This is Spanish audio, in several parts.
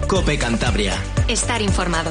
COPE Cantabria. Estar informado.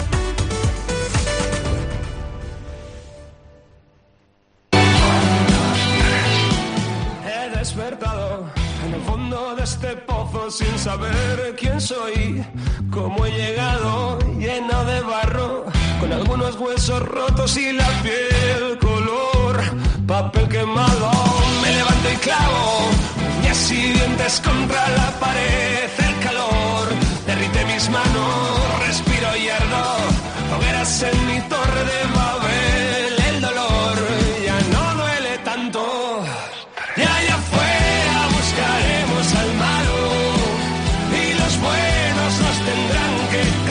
He despertado en el fondo de este pozo sin saber quién soy, cómo he llegado lleno de barro, con algunos huesos rotos y la piel color papel quemado. Me levanto y clavo uñas y dientes contra la pared, el calor derrite mis manos, respiro y ardo, hogueras en mi torre de Babel, el dolor ya no duele tanto. Y allá afuera buscaremos al malo y los buenos nos tendrán que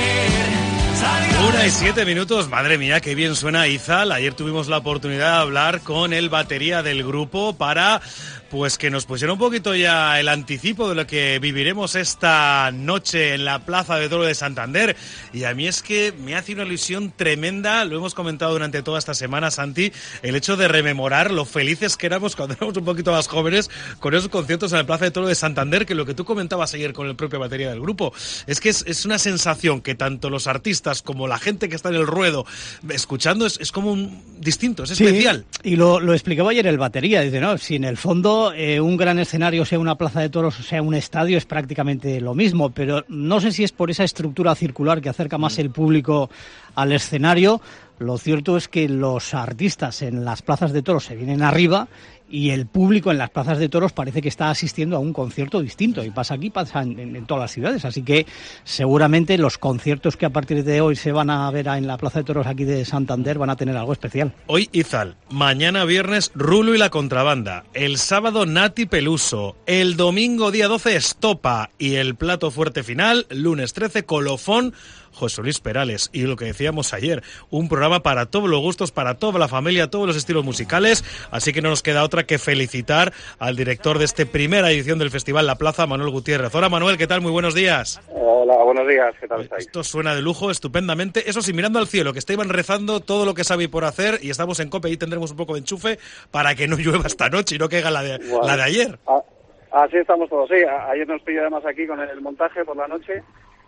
creer. 1:07, madre mía, qué bien suena Izal. Ayer tuvimos la oportunidad de hablar con el batería del grupo para pues que nos pusiera un poquito ya el anticipo de lo que viviremos esta noche en la Plaza de Toros de Santander. Y a mí es que me hace una ilusión tremenda, lo hemos comentado durante toda esta semana, Santi, el hecho de rememorar lo felices que éramos cuando éramos un poquito más jóvenes con esos conciertos en la Plaza de Toros de Santander, que lo que tú comentabas ayer con el propio batería del grupo, es que es una sensación que tanto los artistas como la gente que está en el ruedo escuchando es como distinto, es especial. Sí, y lo explicaba ayer el batería, dice, no, si en el fondo un gran escenario, sea una plaza de toros o sea un estadio, es prácticamente lo mismo, pero no sé si es por esa estructura circular que acerca más el público al escenario. Lo cierto es que los artistas en las plazas de toros se vienen arriba y el público en las plazas de toros parece que está asistiendo a un concierto distinto, y pasa aquí, pasa en todas las ciudades, así que seguramente los conciertos que a partir de hoy se van a ver en la Plaza de Toros aquí de Santander van a tener algo especial. Hoy Izal, mañana viernes Rulo y la Contrabanda, el sábado Nati Peluso, el domingo día 12 Estopa y el plato fuerte final, lunes 13 Colofón, José Luis Perales. Y lo que decíamos ayer, un programa para todos los gustos, para toda la familia, todos los estilos musicales, así que no nos queda otra que felicitar al director de esta primera edición del Festival La Plaza, Manuel Gutiérrez. Hola Manuel, ¿qué tal? Muy buenos días. Hola, buenos días, ¿qué tal estáis? Esto suena de lujo, estupendamente. Eso sí, mirando al cielo, que estaban rezando todo lo que sabe por hacer, y estamos en COPE y tendremos un poco de enchufe para que no llueva esta noche y no caiga la de ayer. Así estamos todos, sí. Ayer nos pilló además aquí con el montaje por la noche.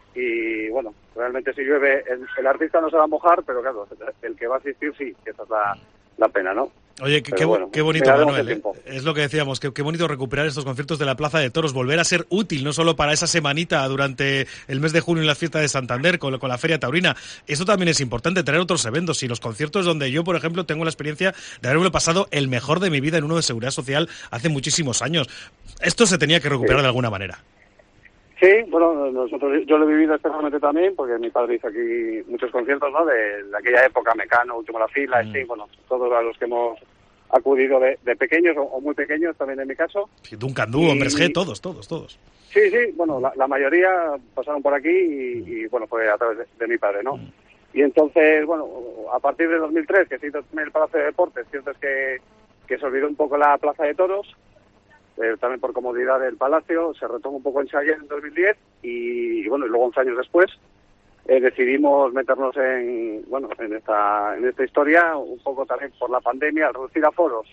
Y bueno, realmente si llueve, el artista no se va a mojar, pero claro, el que va a asistir sí, que esa es la pena, ¿no? Oye, qué bonito, Manuel. Es lo que decíamos, qué bonito recuperar estos conciertos de la Plaza de Toros, volver a ser útil, no solo para esa semanita durante el mes de junio en la fiesta de Santander con la Feria Taurina. Eso también es importante, tener otros eventos y los conciertos donde yo, por ejemplo, tengo la experiencia de haberme pasado el mejor de mi vida en uno de Seguridad Social hace muchísimos años. Esto se tenía que recuperar de alguna manera. Sí, bueno, yo lo he vivido especialmente también, porque mi padre hizo aquí muchos conciertos, ¿no? De aquella época, Mecano, Último La Fila, sí, bueno, todos a los que hemos acudido de pequeños o muy pequeños, también en mi caso. Sí, Duncan Du, Hombres G, todos. Sí, bueno, la mayoría pasaron por aquí y bueno, fue a través de mi padre, ¿no? Y entonces, bueno, a partir de 2003, que se hizo el Palacio de Deportes, cierto es que se olvidó un poco la Plaza de Toros, también por comodidad del Palacio, se retomó un poco en Sallent en 2010 y bueno, y luego 11 años después decidimos meternos en esta historia, un poco también por la pandemia, al reducir aforos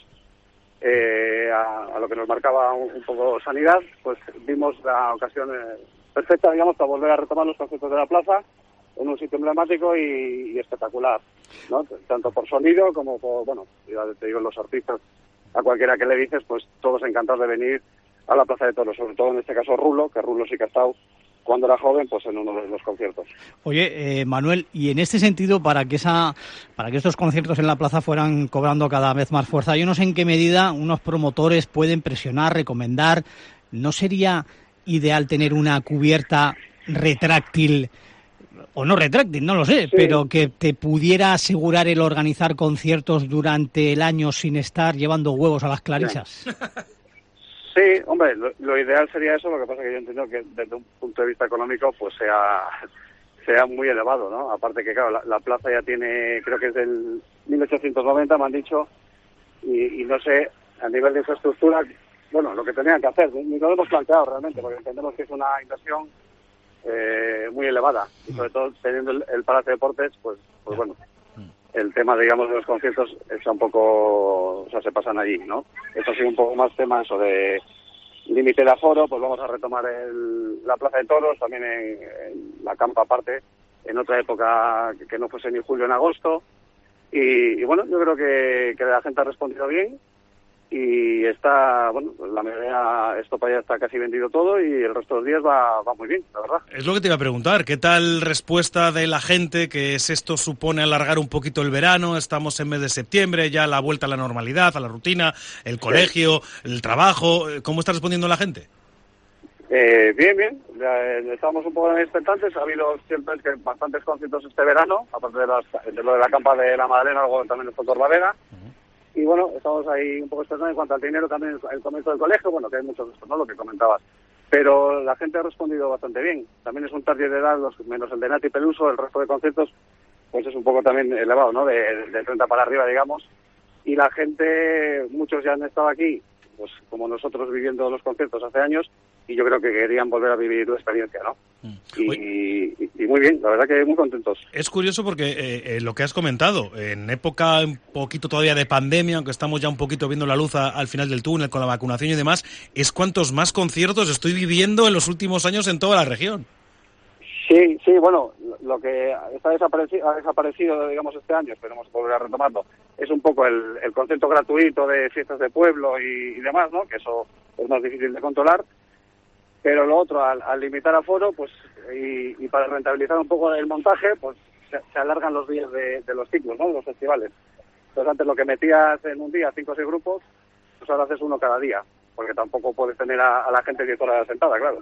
a lo que nos marcaba un poco sanidad, pues vimos la ocasión perfecta, digamos, para volver a retomar los conciertos de la plaza en un sitio emblemático y espectacular, ¿no? Tanto por sonido como por, bueno, ya te digo, los artistas. A cualquiera que le dices, pues todos encantados de venir a la Plaza de Toros, sobre todo en este caso Rulo, que Rulo sí que ha estado cuando era joven, pues en uno de los conciertos. Oye, Manuel, y en este sentido, para que estos conciertos en la plaza fueran cobrando cada vez más fuerza, yo no sé en qué medida unos promotores pueden presionar, recomendar, ¿no sería ideal tener una cubierta retráctil? O no retráctil, no lo sé, sí, pero que te pudiera asegurar el organizar conciertos durante el año sin estar llevando huevos a las clarisas. Sí, hombre, lo ideal sería eso, lo que pasa es que yo entiendo que desde un punto de vista económico pues sea muy elevado, ¿no? Aparte que, claro, la plaza ya tiene, creo que es del 1890, me han dicho, y no sé, a nivel de infraestructura, bueno, lo que tenían que hacer, ni lo hemos planteado realmente, porque entendemos que es una inversión muy elevada, y sobre todo teniendo el Palacio de Deportes, pues bueno, el tema, digamos, de los conciertos está un poco, o sea, se pasan allí, ¿no? Esto ha sido un poco más tema eso de limite de aforo, pues vamos a retomar la Plaza de Toros, también en la campa aparte, en otra época que no fuese ni julio ni agosto. Y bueno, yo creo que la gente ha respondido bien y está, bueno, la mayoría, esto para allá está casi vendido todo y el resto de los días va muy bien, la verdad. Es lo que te iba a preguntar, ¿qué tal respuesta de la gente? Que esto supone alargar un poquito el verano, estamos en mes de septiembre, ya la vuelta a la normalidad, a la rutina, el colegio, el trabajo, ¿cómo está respondiendo la gente? Bien. Estamos un poco expectantes. Ha habido siempre bastantes conciertos este verano, aparte de lo de la campa de la Madalena, algo también de Torbalega. Y bueno, estamos ahí un poco expectantes en cuanto al dinero, también el comienzo del colegio, bueno, que hay muchos de estos, ¿no? Lo que comentabas. Pero la gente ha respondido bastante bien. También es un target de edad, menos el de Nati Peluso, el resto de conciertos, pues es un poco también elevado, ¿no? De 30 para arriba, digamos. Y la gente, muchos ya han estado aquí, pues como nosotros viviendo los conciertos hace años, y yo creo que querían volver a vivir la experiencia, ¿no? Y muy bien, la verdad que muy contentos. Es curioso porque lo que has comentado, en época un poquito todavía de pandemia, aunque estamos ya un poquito viendo la luz al final del túnel con la vacunación y demás, es cuantos más conciertos estoy viviendo en los últimos años en toda la región. Sí, bueno, lo que ha desaparecido, digamos, este año, esperemos volver a retomarlo, es un poco el concepto gratuito de fiestas de pueblo y demás, ¿no? Que eso es más difícil de controlar. Pero lo otro, al limitar aforo, pues y para rentabilizar un poco el montaje, pues se alargan los días de los ciclos, ¿no? De los festivales. Entonces antes lo que metías en un día 5 o 6 grupos, pues ahora haces uno cada día, porque tampoco puedes tener a la gente 10 horas sentada, claro.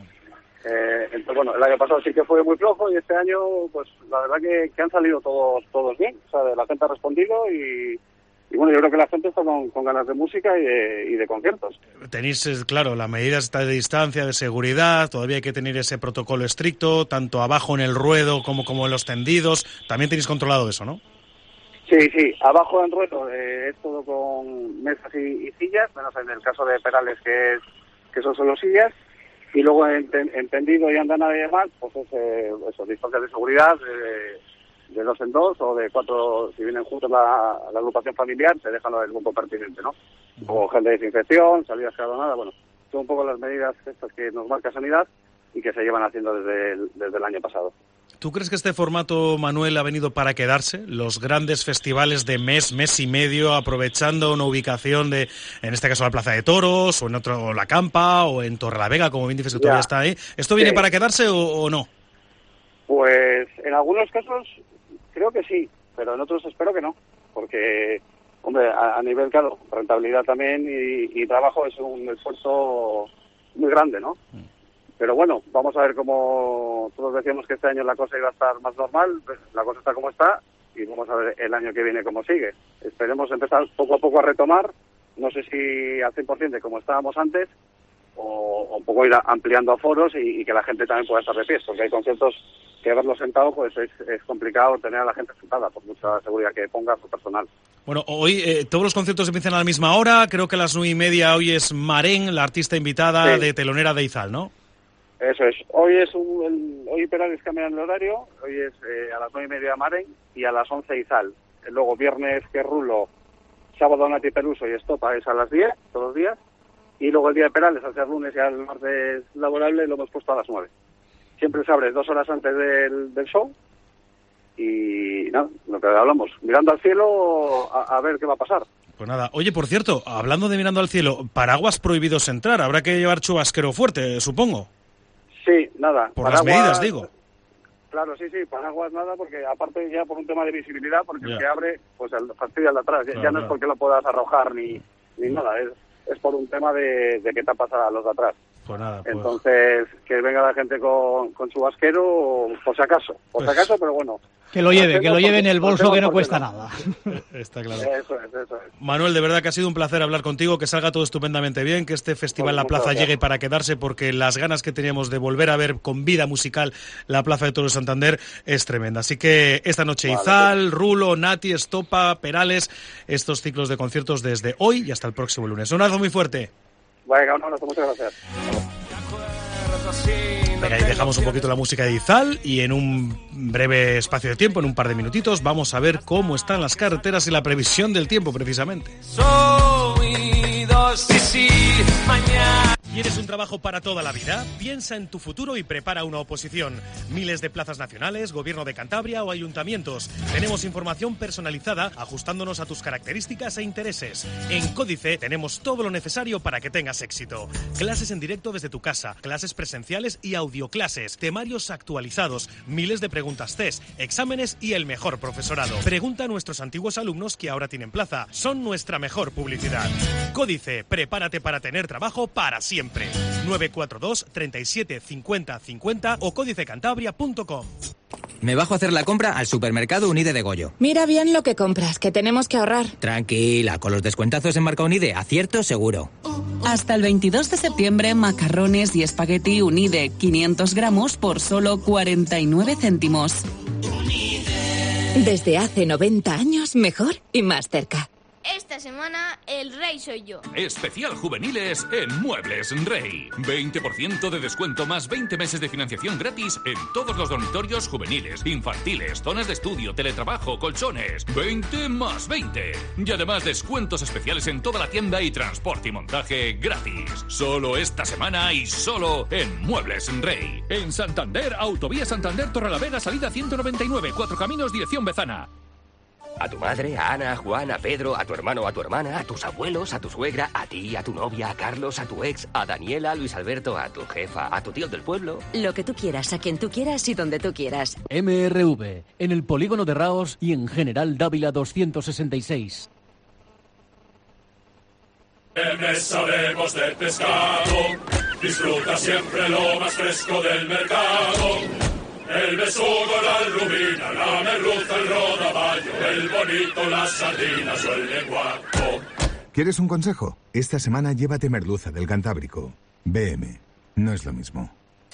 Entonces bueno, el año pasado sí que fue muy flojo y este año, pues la verdad que han salido todos bien. O sea, la gente ha respondido y bueno, yo creo que la gente está con ganas de música y de conciertos. Tenéis, claro, las medidas de distancia, de seguridad, todavía hay que tener ese protocolo estricto, tanto abajo en el ruedo como en los tendidos. También tenéis controlado eso, ¿no? Sí, abajo en ruedo es todo con mesas y sillas, menos en el caso de Perales que son solo sillas. Y luego en tendido y andanada y demás, pues es eso, distancia de seguridad, de 2 en 2 o de 4, si vienen juntos la agrupación familiar, se dejan el grupo pertinente, ¿no? O gel de desinfección, salidas escalonadas, bueno, son un poco las medidas estas que nos marca Sanidad y que se llevan haciendo desde el año pasado. ¿Tú crees que este formato, Manuel, ha venido para quedarse? Los grandes festivales de mes y medio, aprovechando una ubicación de, en este caso, la Plaza de Toros, o en otro, la Campa, o en Torrelavega, como bien dices que todavía está ahí. ¿Esto viene para quedarse o no? Pues en algunos casos creo que sí, pero en otros espero que no, porque, hombre, a nivel, claro, rentabilidad también y trabajo es un esfuerzo muy grande, ¿no? Pero bueno, vamos a ver cómo todos decíamos que este año la cosa iba a estar más normal, pues la cosa está como está y vamos a ver el año que viene cómo sigue. Esperemos empezar poco a poco a retomar, no sé si al 100% de como estábamos antes o un poco ir ampliando aforos y que la gente también pueda estar de pie, porque hay conciertos que verlo sentado pues es complicado tener a la gente sentada por mucha seguridad que ponga su personal. Bueno, hoy todos los conciertos empiezan a la misma hora, creo que a las 9:30 hoy es Marén, la artista invitada de telonera de Izal, ¿no? Eso es, hoy Perales cambian el horario, hoy es a las 9:30 Marén y a las 11 Izal. Luego viernes que Rulo, sábado Nati Peluso y Estopa es a las 10 todos los días. Y luego el día de Perales, al ser lunes y al martes laborable, lo hemos puesto a las 9. Siempre se abre 2 horas antes del show. Y nada, lo que hablamos, mirando al cielo a ver qué va a pasar. Pues nada, oye, por cierto, hablando de mirando al cielo, paraguas prohibidos entrar, habrá que llevar chubasquero fuerte, supongo. Sí, nada. Por paraguas, las medidas, digo. Claro, sí, paraguas nada, porque aparte ya por un tema de visibilidad, porque el que abre, pues el fastidia al de atrás. Claro, ya no es porque lo puedas arrojar ni nada, es por un tema de que tapas a los de atrás. Pues nada, pues... Entonces, que venga la gente con chubasquero, por si acaso, pero bueno. Que lo lleve en el bolso, que no cuesta nada. Está claro. Eso es. Manuel, de verdad que ha sido un placer hablar contigo, que salga todo estupendamente bien, que este festival en la plaza llegue para quedarse, porque las ganas que teníamos de volver a ver con vida musical la Plaza de Toros de Santander es tremenda. Así que esta noche Izal, Rulo, Nati, Estopa, Perales, estos ciclos de conciertos desde hoy y hasta el próximo lunes. Un abrazo muy fuerte. Venga, un abrazo, muchas gracias. Venga, y dejamos un poquito la música de Izal y en un breve espacio de tiempo, en un par de minutitos, vamos a ver cómo están las carreteras y la previsión del tiempo precisamente. Soy 2 y sí, mañana. ¿Quieres un trabajo para toda la vida? Piensa en tu futuro y prepara una oposición. Miles de plazas nacionales, Gobierno de Cantabria o ayuntamientos. Tenemos información personalizada ajustándonos a tus características e intereses. En Códice tenemos todo lo necesario para que tengas éxito. Clases en directo desde tu casa, clases presenciales y audioclases, temarios actualizados, miles de preguntas test, exámenes y el mejor profesorado. Pregunta a nuestros antiguos alumnos que ahora tienen plaza. Son nuestra mejor publicidad. Códice, prepárate para tener trabajo para siempre. 942 37 50 50 o códicecantabria.com. Me bajo a hacer la compra al supermercado Unide de Goyo. Mira bien lo que compras, que tenemos que ahorrar. Tranquila, con los descuentazos en marca Unide, acierto seguro. Hasta el 22 de septiembre, macarrones y espagueti Unide, 500 gramos por solo 49 céntimos. Desde hace 90 años, mejor y más cerca. Esta semana, el rey soy yo. Especial juveniles en Muebles Rey. 20% de descuento más 20 meses de financiación gratis en todos los dormitorios juveniles, infantiles, zonas de estudio, teletrabajo, colchones. 20 más 20. Y además descuentos especiales en toda la tienda y transporte y montaje gratis. Solo esta semana y solo en Muebles Rey. En Santander, Autovía Santander Torrelavega, salida 199, Cuatro Caminos, dirección Bezana. A tu madre, a Ana, a Juan, a Pedro, a tu hermano, a tu hermana, a tus abuelos, a tu suegra, a ti, a tu novia, a Carlos, a tu ex, a Daniela, a Luis Alberto, a tu jefa, a tu tío del pueblo. Lo que tú quieras, a quien tú quieras y donde tú quieras. MRV, en el Polígono de Raos y en General Dávila 266. Sabemos del pescado, disfruta siempre lo más fresco del mercado. El besugo, la rubina, la merluza, el rodaballo, el bonito, las sardinas o el lenguaco. ¿Quieres un consejo? Esta semana llévate merluza del Cantábrico. BM, no es lo mismo.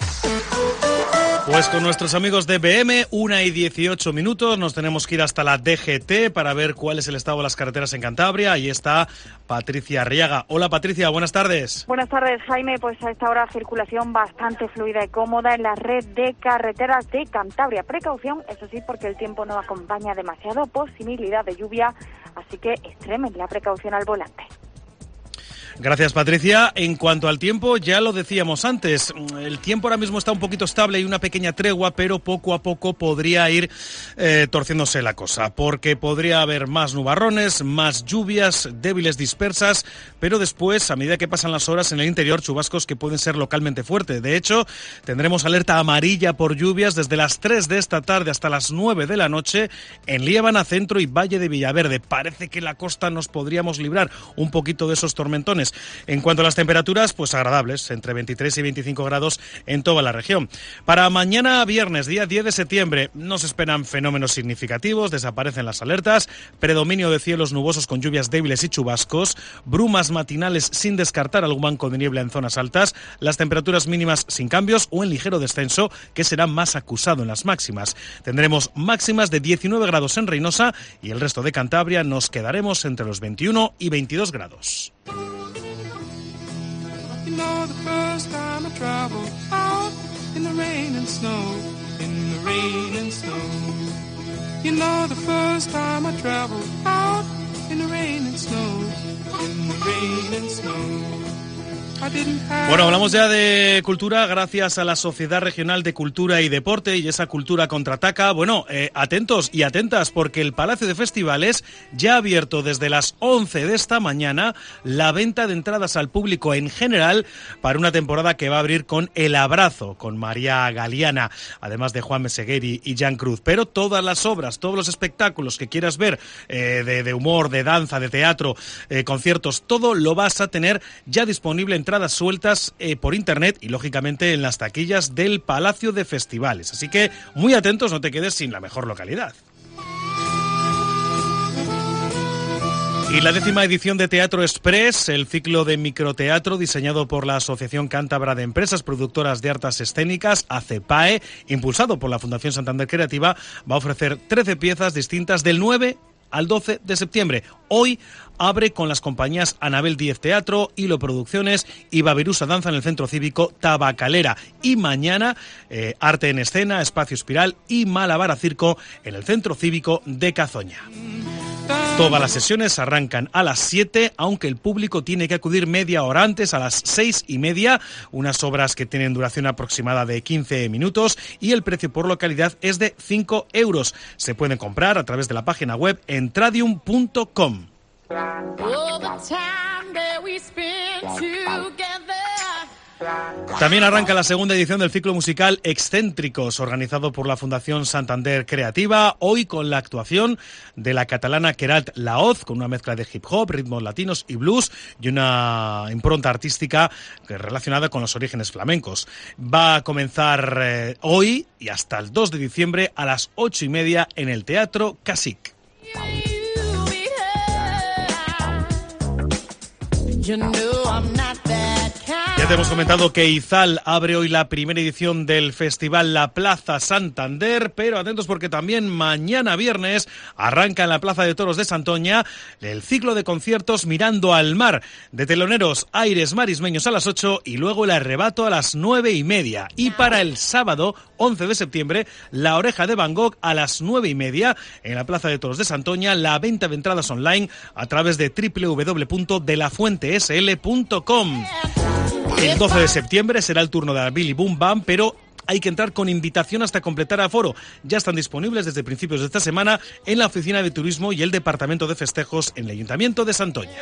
Pues con nuestros amigos de BM, 1:18, nos tenemos que ir hasta la DGT para ver cuál es el estado de las carreteras en Cantabria. Ahí está Patricia Arriaga. Hola Patricia, buenas tardes. Buenas tardes Jaime, pues a esta hora circulación bastante fluida y cómoda en la red de carreteras de Cantabria. Precaución, eso sí, porque el tiempo no acompaña demasiado, posibilidad de lluvia, así que extremen la precaución al volante. Gracias, Patricia. En cuanto al tiempo, ya lo decíamos antes, el tiempo ahora mismo está un poquito estable y una pequeña tregua, pero poco a poco podría ir torciéndose la cosa, porque podría haber más nubarrones, más lluvias débiles dispersas, pero después, a medida que pasan las horas en el interior, chubascos que pueden ser localmente fuertes. De hecho, tendremos alerta amarilla por lluvias desde las 3 de esta tarde hasta las 9 de la noche en Liébana, Centro y Valle de Villaverde. Parece que en la costa nos podríamos librar un poquito de esos tormentones. En cuanto a las temperaturas, pues agradables, entre 23 y 25 grados en toda la región. Para mañana viernes, día 10 de septiembre, no se esperan fenómenos significativos, desaparecen las alertas, predominio de cielos nubosos con lluvias débiles y chubascos, brumas matinales sin descartar algún banco de niebla en zonas altas, las temperaturas mínimas sin cambios o en ligero descenso, que será más acusado en las máximas. Tendremos máximas de 19 grados en Reynosa y el resto de Cantabria nos quedaremos entre los 21 y 22 grados. You know the first time I traveled out in the rain and snow, in the rain and snow. You know the first time I traveled out in the rain and snow, in the rain and snow. Bueno, hablamos ya de cultura gracias a la Sociedad Regional de Cultura y Deporte y esa cultura contraataca. Bueno, atentos y atentas porque el Palacio de Festivales ya ha abierto desde las 11 de esta mañana la venta de entradas al público en general para una temporada que va a abrir con El Abrazo, con María Galeana, además de Juan Meseguer y Jan Cruz. Pero todas las obras, todos los espectáculos que quieras ver de humor, de danza, de teatro, conciertos, todo lo vas a tener ya disponible en entradas sueltas por internet y lógicamente en las taquillas del Palacio de Festivales. Así que muy atentos, no te quedes sin la mejor localidad. Y la 10ª edición de Teatro Express, el ciclo de microteatro diseñado por la Asociación Cántabra de Empresas Productoras de Artes Escénicas, ACEPAE, impulsado por la Fundación Santander Creativa, va a ofrecer 13 piezas distintas del 9 al 12 de septiembre. Hoy abre con las compañías Anabel Díez Teatro, Hilo Producciones y Babirusa Danza en el Centro Cívico Tabacalera. Y mañana, Arte en Escena, Espacio Espiral y Malabara Circo en el Centro Cívico de Cazoña. Todas las sesiones arrancan a las 7, aunque el público tiene que acudir media hora antes, a las 6:30, unas obras que tienen duración aproximada de 15 minutos y el precio por localidad es de 5 euros. Se pueden comprar a través de la página web entradium.com. También arranca la segunda edición del ciclo musical Excéntricos, organizado por la Fundación Santander Creativa, hoy con la actuación de la catalana Queralt Laoz, con una mezcla de hip hop, ritmos latinos y blues y una impronta artística relacionada con los orígenes flamencos. Va a comenzar hoy y hasta el 2 de diciembre a las 8:30 en el Teatro Casic. Ya te hemos comentado que Izal abre hoy la primera edición del festival La Plaza Santander, pero atentos porque también mañana viernes arranca en la Plaza de Toros de Santoña el ciclo de conciertos Mirando al Mar, de teloneros Aires Marismeños a las 8 y luego el Arrebato a las 9:30. Y para el sábado 11 de septiembre, La Oreja de Van Gogh a las 9:30 en la Plaza de Toros de Santoña, la venta de entradas online a través de www.delafuentesl.com. El 12 de septiembre será el turno de la Billy Boom Bam, pero hay que entrar con invitación hasta completar aforo. Ya están disponibles desde principios de esta semana en la Oficina de Turismo y el Departamento de Festejos en el Ayuntamiento de Santoña.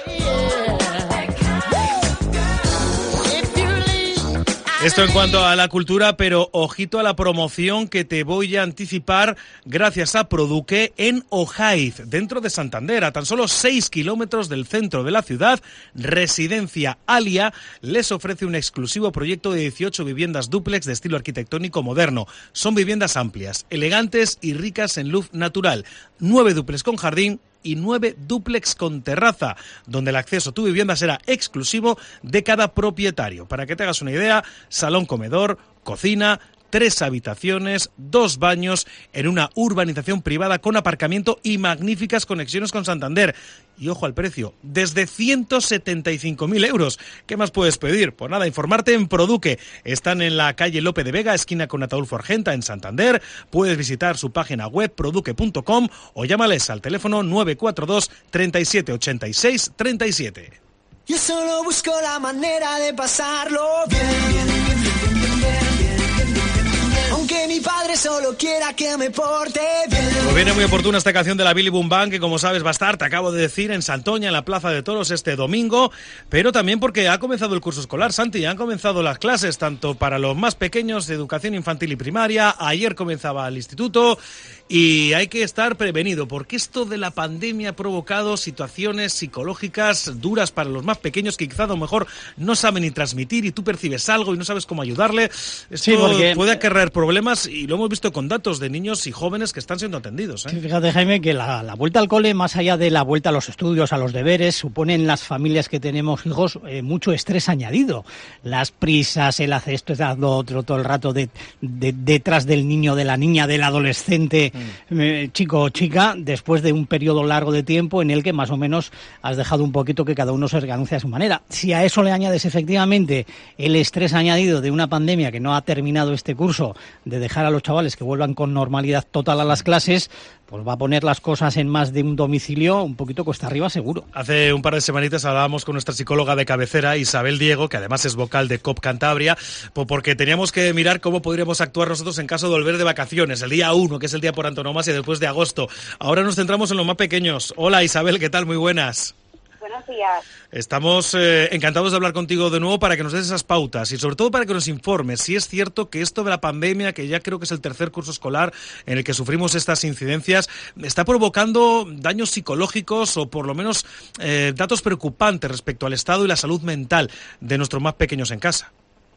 Esto en cuanto a la cultura, pero ojito a la promoción que te voy a anticipar gracias a Produque en Ojaiz, dentro de Santander, a tan solo 6 kilómetros del centro de la ciudad. Residencia Alia les ofrece un exclusivo proyecto de 18 viviendas dúplex de estilo arquitectónico moderno. Son viviendas amplias, elegantes y ricas en luz natural. 9 dúplex con jardín y 9 dúplex con terraza, donde el acceso a tu vivienda será exclusivo de cada propietario. Para que te hagas una idea, salón comedor, cocina, 3 habitaciones, 2 baños, en una urbanización privada con aparcamiento y magníficas conexiones con Santander. Y ojo al precio, desde 175.000 euros. ¿Qué más puedes pedir? Pues nada, informarte en Produque. Están en la calle Lope de Vega, esquina con Ataúlfo Argenta, en Santander. Puedes visitar su página web produque.com o llámales al teléfono 942 37 86 37. Yo solo busco la manera de pasarlo bien. Aunque mi padre solo quiera que me porte bien. Pues viene muy oportuna esta canción de la Billy Boom Band, que como sabes va a estar, te acabo de decir, en Santoña, en la Plaza de Toros este domingo, pero también porque ha comenzado el curso escolar, Santi, han comenzado las clases, tanto para los más pequeños de educación infantil y primaria. Ayer comenzaba el instituto y hay que estar prevenido, porque esto de la pandemia ha provocado situaciones psicológicas duras para los más pequeños que quizá a lo mejor no saben ni transmitir y tú percibes algo y no sabes cómo ayudarle. Esto sí, porque puede acarrear problemas y lo hemos visto con datos de niños y jóvenes que están siendo atendidos. Sí, fíjate, Jaime, que la vuelta al cole, más allá de la vuelta a los estudios, a los deberes, supone en las familias que tenemos hijos mucho estrés añadido. Las prisas, el hacer esto, el lo otro, todo el rato detrás del niño, de la niña, del adolescente, chico o chica, después de un periodo largo de tiempo en el que más o menos has dejado un poquito que cada uno se organice a su manera. Si a eso le añades efectivamente el estrés añadido de una pandemia que no ha terminado este curso, de dejar a los chavales que vuelvan con normalidad total a las clases, pues va a poner las cosas en más de un domicilio un poquito cuesta arriba seguro. Hace un par de semanitas hablábamos con nuestra psicóloga de cabecera, Isabel Diego, que además es vocal de COP Cantabria, porque teníamos que mirar cómo podríamos actuar nosotros en caso de volver de vacaciones, el día 1, que es el día por antonomasia después de agosto. Ahora nos centramos en los más pequeños. Hola Isabel, ¿qué tal? Muy buenas. Buenos días. Estamos encantados de hablar contigo de nuevo para que nos des esas pautas y sobre todo para que nos informes si es cierto que esto de la pandemia, que ya creo que es el tercer curso escolar en el que sufrimos estas incidencias, está provocando daños psicológicos o por lo menos datos preocupantes respecto al estado y la salud mental de nuestros más pequeños en casa.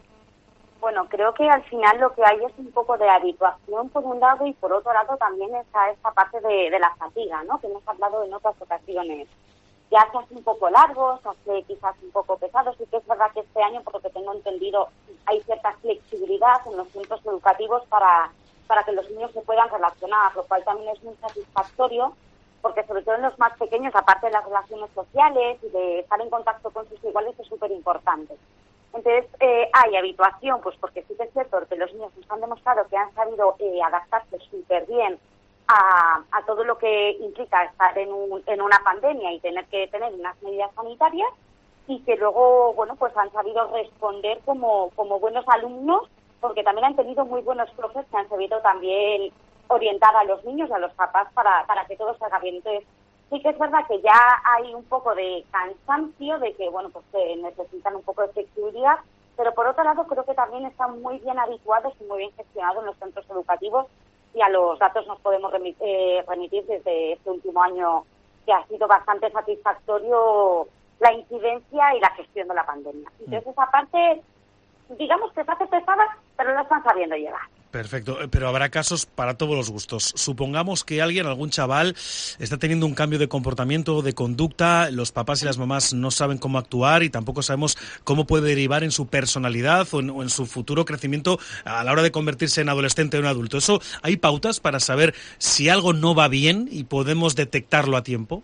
Bueno, creo que al final lo que hay es un poco de habituación por un lado y por otro lado también está esta parte de la fatiga, ¿no? Que hemos hablado en otras ocasiones. Ya se hace un poco largo, se hace quizás un poco pesado. Sí que es verdad que este año, por lo que tengo entendido, hay cierta flexibilidad en los centros educativos para que los niños se puedan relacionar, lo cual también es muy satisfactorio, porque sobre todo en los más pequeños, aparte de las relaciones sociales y de estar en contacto con sus iguales, es súper importante. Entonces, hay habituación, pues porque sí que es cierto que los niños nos han demostrado que han sabido adaptarse súper bien a todo lo que implica estar en una pandemia y tener que tener unas medidas sanitarias, y que luego, bueno, pues han sabido responder como buenos alumnos, porque también han tenido muy buenos profes que han sabido también orientar a los niños y a los papás para que todo salga bien. Entonces, sí que es verdad que ya hay un poco de cansancio de que, bueno, pues que necesitan un poco de flexibilidad, pero por otro lado creo que también están muy bien habituados y muy bien gestionados en los centros educativos, y a los datos nos podemos remitir desde este último año, que ha sido bastante satisfactorio la incidencia y la gestión de la pandemia. Entonces esa parte, digamos que se hace pesada, pero la están sabiendo llevar. Perfecto, pero habrá casos para todos los gustos. Supongamos que algún chaval, está teniendo un cambio de comportamiento o de conducta, los papás y las mamás no saben cómo actuar y tampoco sabemos cómo puede derivar en su personalidad o en su futuro crecimiento a la hora de convertirse en adolescente o en adulto. ¿Eso hay pautas para saber si algo no va bien y podemos detectarlo a tiempo?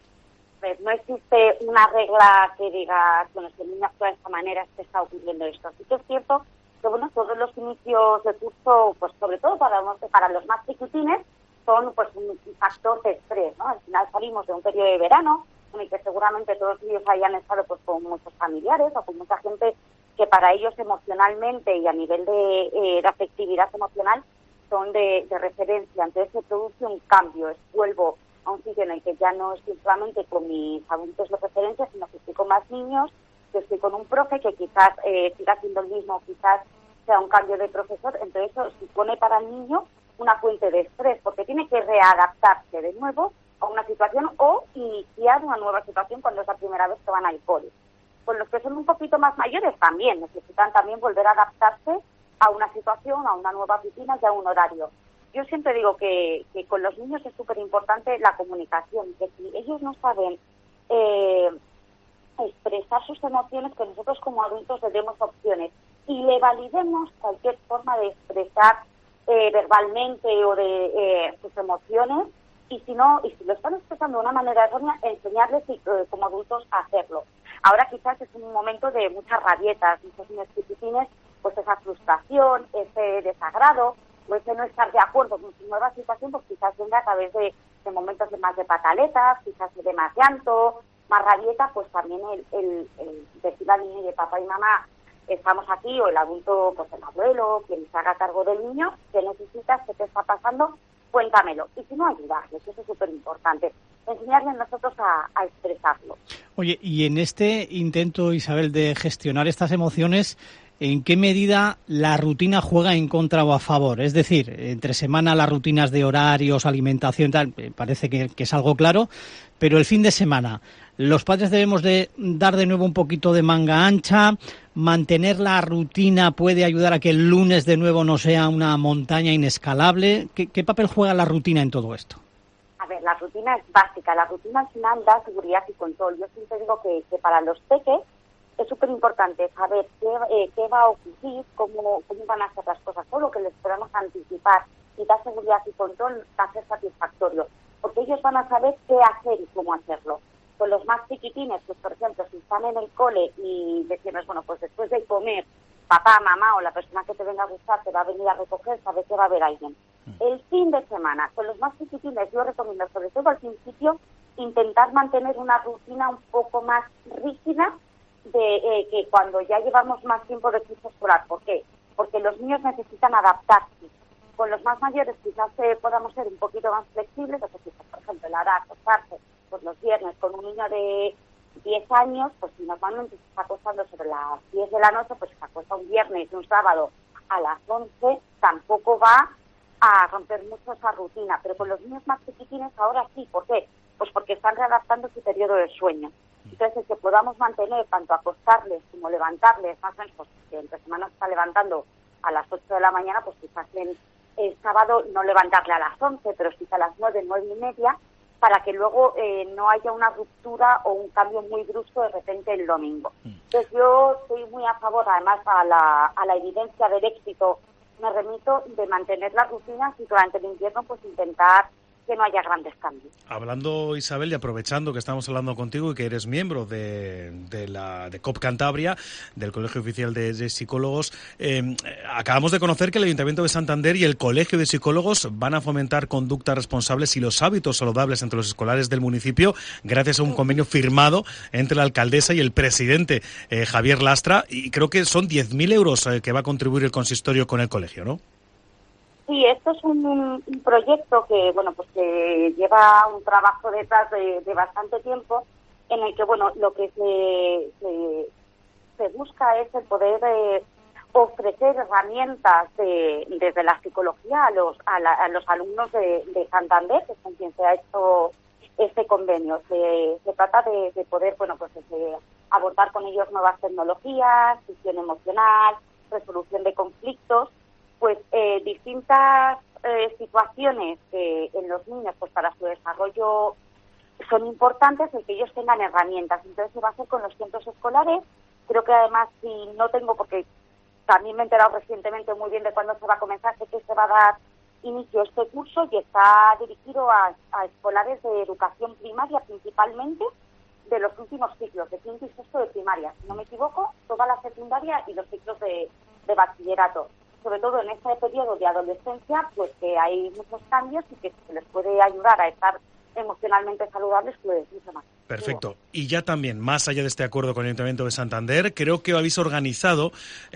Pues no existe una regla que diga, bueno, si el niño actúa de esta manera, se está ocurriendo esto. Así que es cierto que, bueno, todos los inicios de curso, pues sobre todo para los más chiquitines, son pues un factor de estrés, ¿no? Al final salimos de un periodo de verano en el que seguramente todos ellos hayan estado pues con muchos familiares o con mucha gente que para ellos emocionalmente y a nivel de afectividad emocional son de referencia. Entonces se produce un cambio, vuelvo a un sitio en el que ya no estoy solamente con mis adultos de referencia, sino que estoy con más niños, que estoy con un profe que quizás siga siendo el mismo, quizás sea un cambio de profesor. Entonces eso supone para el niño una fuente de estrés, porque tiene que readaptarse de nuevo a una situación o iniciar una nueva situación cuando es la primera vez que van al cole. Con los que son un poquito más mayores también necesitan también volver a adaptarse a una situación, a una nueva rutina y a un horario. Yo siempre digo que con los niños es súper importante la comunicación, que si ellos no saben expresar sus emociones, que nosotros como adultos les demos opciones y le validemos cualquier forma de expresar verbalmente o de sus emociones, y si lo están expresando de una manera errónea, enseñarles como adultos a hacerlo. Ahora quizás es un momento de muchas rabietas, muchos niños chiquitines, pues esa frustración, ese desagrado, o ese no estar de acuerdo con su nueva situación, pues quizás venga a través de momentos de más de pataletas, quizás de más llanto, más rabieta, pues también el decir al niño de papá y mamá, estamos aquí, o el adulto, pues el abuelo, quien se haga cargo del niño, ¿qué necesitas? ¿Qué te está pasando? Cuéntamelo. Y si no, ayudarles, eso es súper importante. Enseñarles nosotros a expresarlo. Oye, y en este intento, Isabel, de gestionar estas emociones, ¿en qué medida la rutina juega en contra o a favor? Es decir, entre semana las rutinas de horarios, alimentación, tal, parece que es algo claro, pero el fin de semana, ¿los padres debemos de dar de nuevo un poquito de manga ancha? ¿Mantener la rutina puede ayudar a que el lunes de nuevo no sea una montaña inescalable? ¿Qué papel juega la rutina en todo esto? A ver, la rutina es básica. La rutina al final da seguridad y control. Yo siempre digo que para los peques es súper importante saber qué va a ocurrir, cómo van a ser las cosas, todo lo que les podamos anticipar y dar seguridad y control va a ser satisfactorio, porque ellos van a saber qué hacer y cómo hacerlo. Con los más chiquitines, pues por ejemplo, si están en el cole y decimos, bueno, pues después de comer, papá, mamá o la persona que te venga a buscar te va a venir a recoger, sabe que va a haber alguien. El fin de semana, con los más chiquitines, yo recomiendo, sobre todo al principio, intentar mantener una rutina un poco más rígida de que cuando ya llevamos más tiempo de curso escolar. ¿Por qué? Porque los niños necesitan adaptarse. Con los más mayores quizás podamos ser un poquito más flexibles, es decir, por ejemplo, la hora de acostarse pues los viernes con un niño de 10 años, pues si normalmente se está acostando sobre las 10 de la noche, pues se acuesta un viernes y un sábado a las 11, tampoco va a romper mucho esa rutina. Pero con los niños más chiquitines ahora sí. ¿Por qué? Pues porque están readaptando su periodo de sueño. Entonces, que podamos mantener tanto acostarles como levantarles, más o menos, pues que entre semana se está levantando a las 8 de la mañana, pues quizás el sábado no levantarle a las 11, pero quizás a las 9, 9:30, para que luego no haya una ruptura o un cambio muy brusco de repente el domingo. Entonces yo estoy muy a favor, además a la evidencia del éxito me remito, de mantener las rutinas y durante el invierno pues intentar no haya grandes cambios. Hablando, Isabel, y aprovechando que estamos hablando contigo y que eres miembro de COP Cantabria, del Colegio Oficial de Psicólogos, acabamos de conocer que el Ayuntamiento de Santander y el Colegio de Psicólogos van a fomentar conductas responsables y los hábitos saludables entre los escolares del municipio gracias a un convenio firmado entre la alcaldesa y el presidente Javier Lastra, y creo que son 10.000 euros que va a contribuir el consistorio con el colegio, ¿no? Sí, esto es un proyecto que, bueno, pues que lleva un trabajo detrás de bastante tiempo, en el que, bueno, lo que se busca es el poder ofrecer herramientas desde la psicología a los alumnos de Santander, que es con quien se ha hecho este convenio. Se trata de poder, bueno, pues abordar con ellos nuevas tecnologías, gestión emocional, resolución de conflictos, pues distintas situaciones que en los niños, pues para su desarrollo son importantes, el que ellos tengan herramientas. Entonces se va a hacer con los centros escolares. Creo que además, si no tengo, porque también me he enterado recientemente muy bien de cuándo se va a comenzar, sé que se va a dar inicio este curso y está dirigido a escolares de educación primaria principalmente, de los últimos ciclos, de quinto y sexto de primaria, si no me equivoco, toda la secundaria y los ciclos de bachillerato. Sobre todo en este periodo de adolescencia, pues que hay muchos cambios y que se les puede ayudar a estar emocionalmente saludables, pues mucho más. Perfecto. Y ya también, más allá de este acuerdo con el Ayuntamiento de Santander, creo que habéis organizado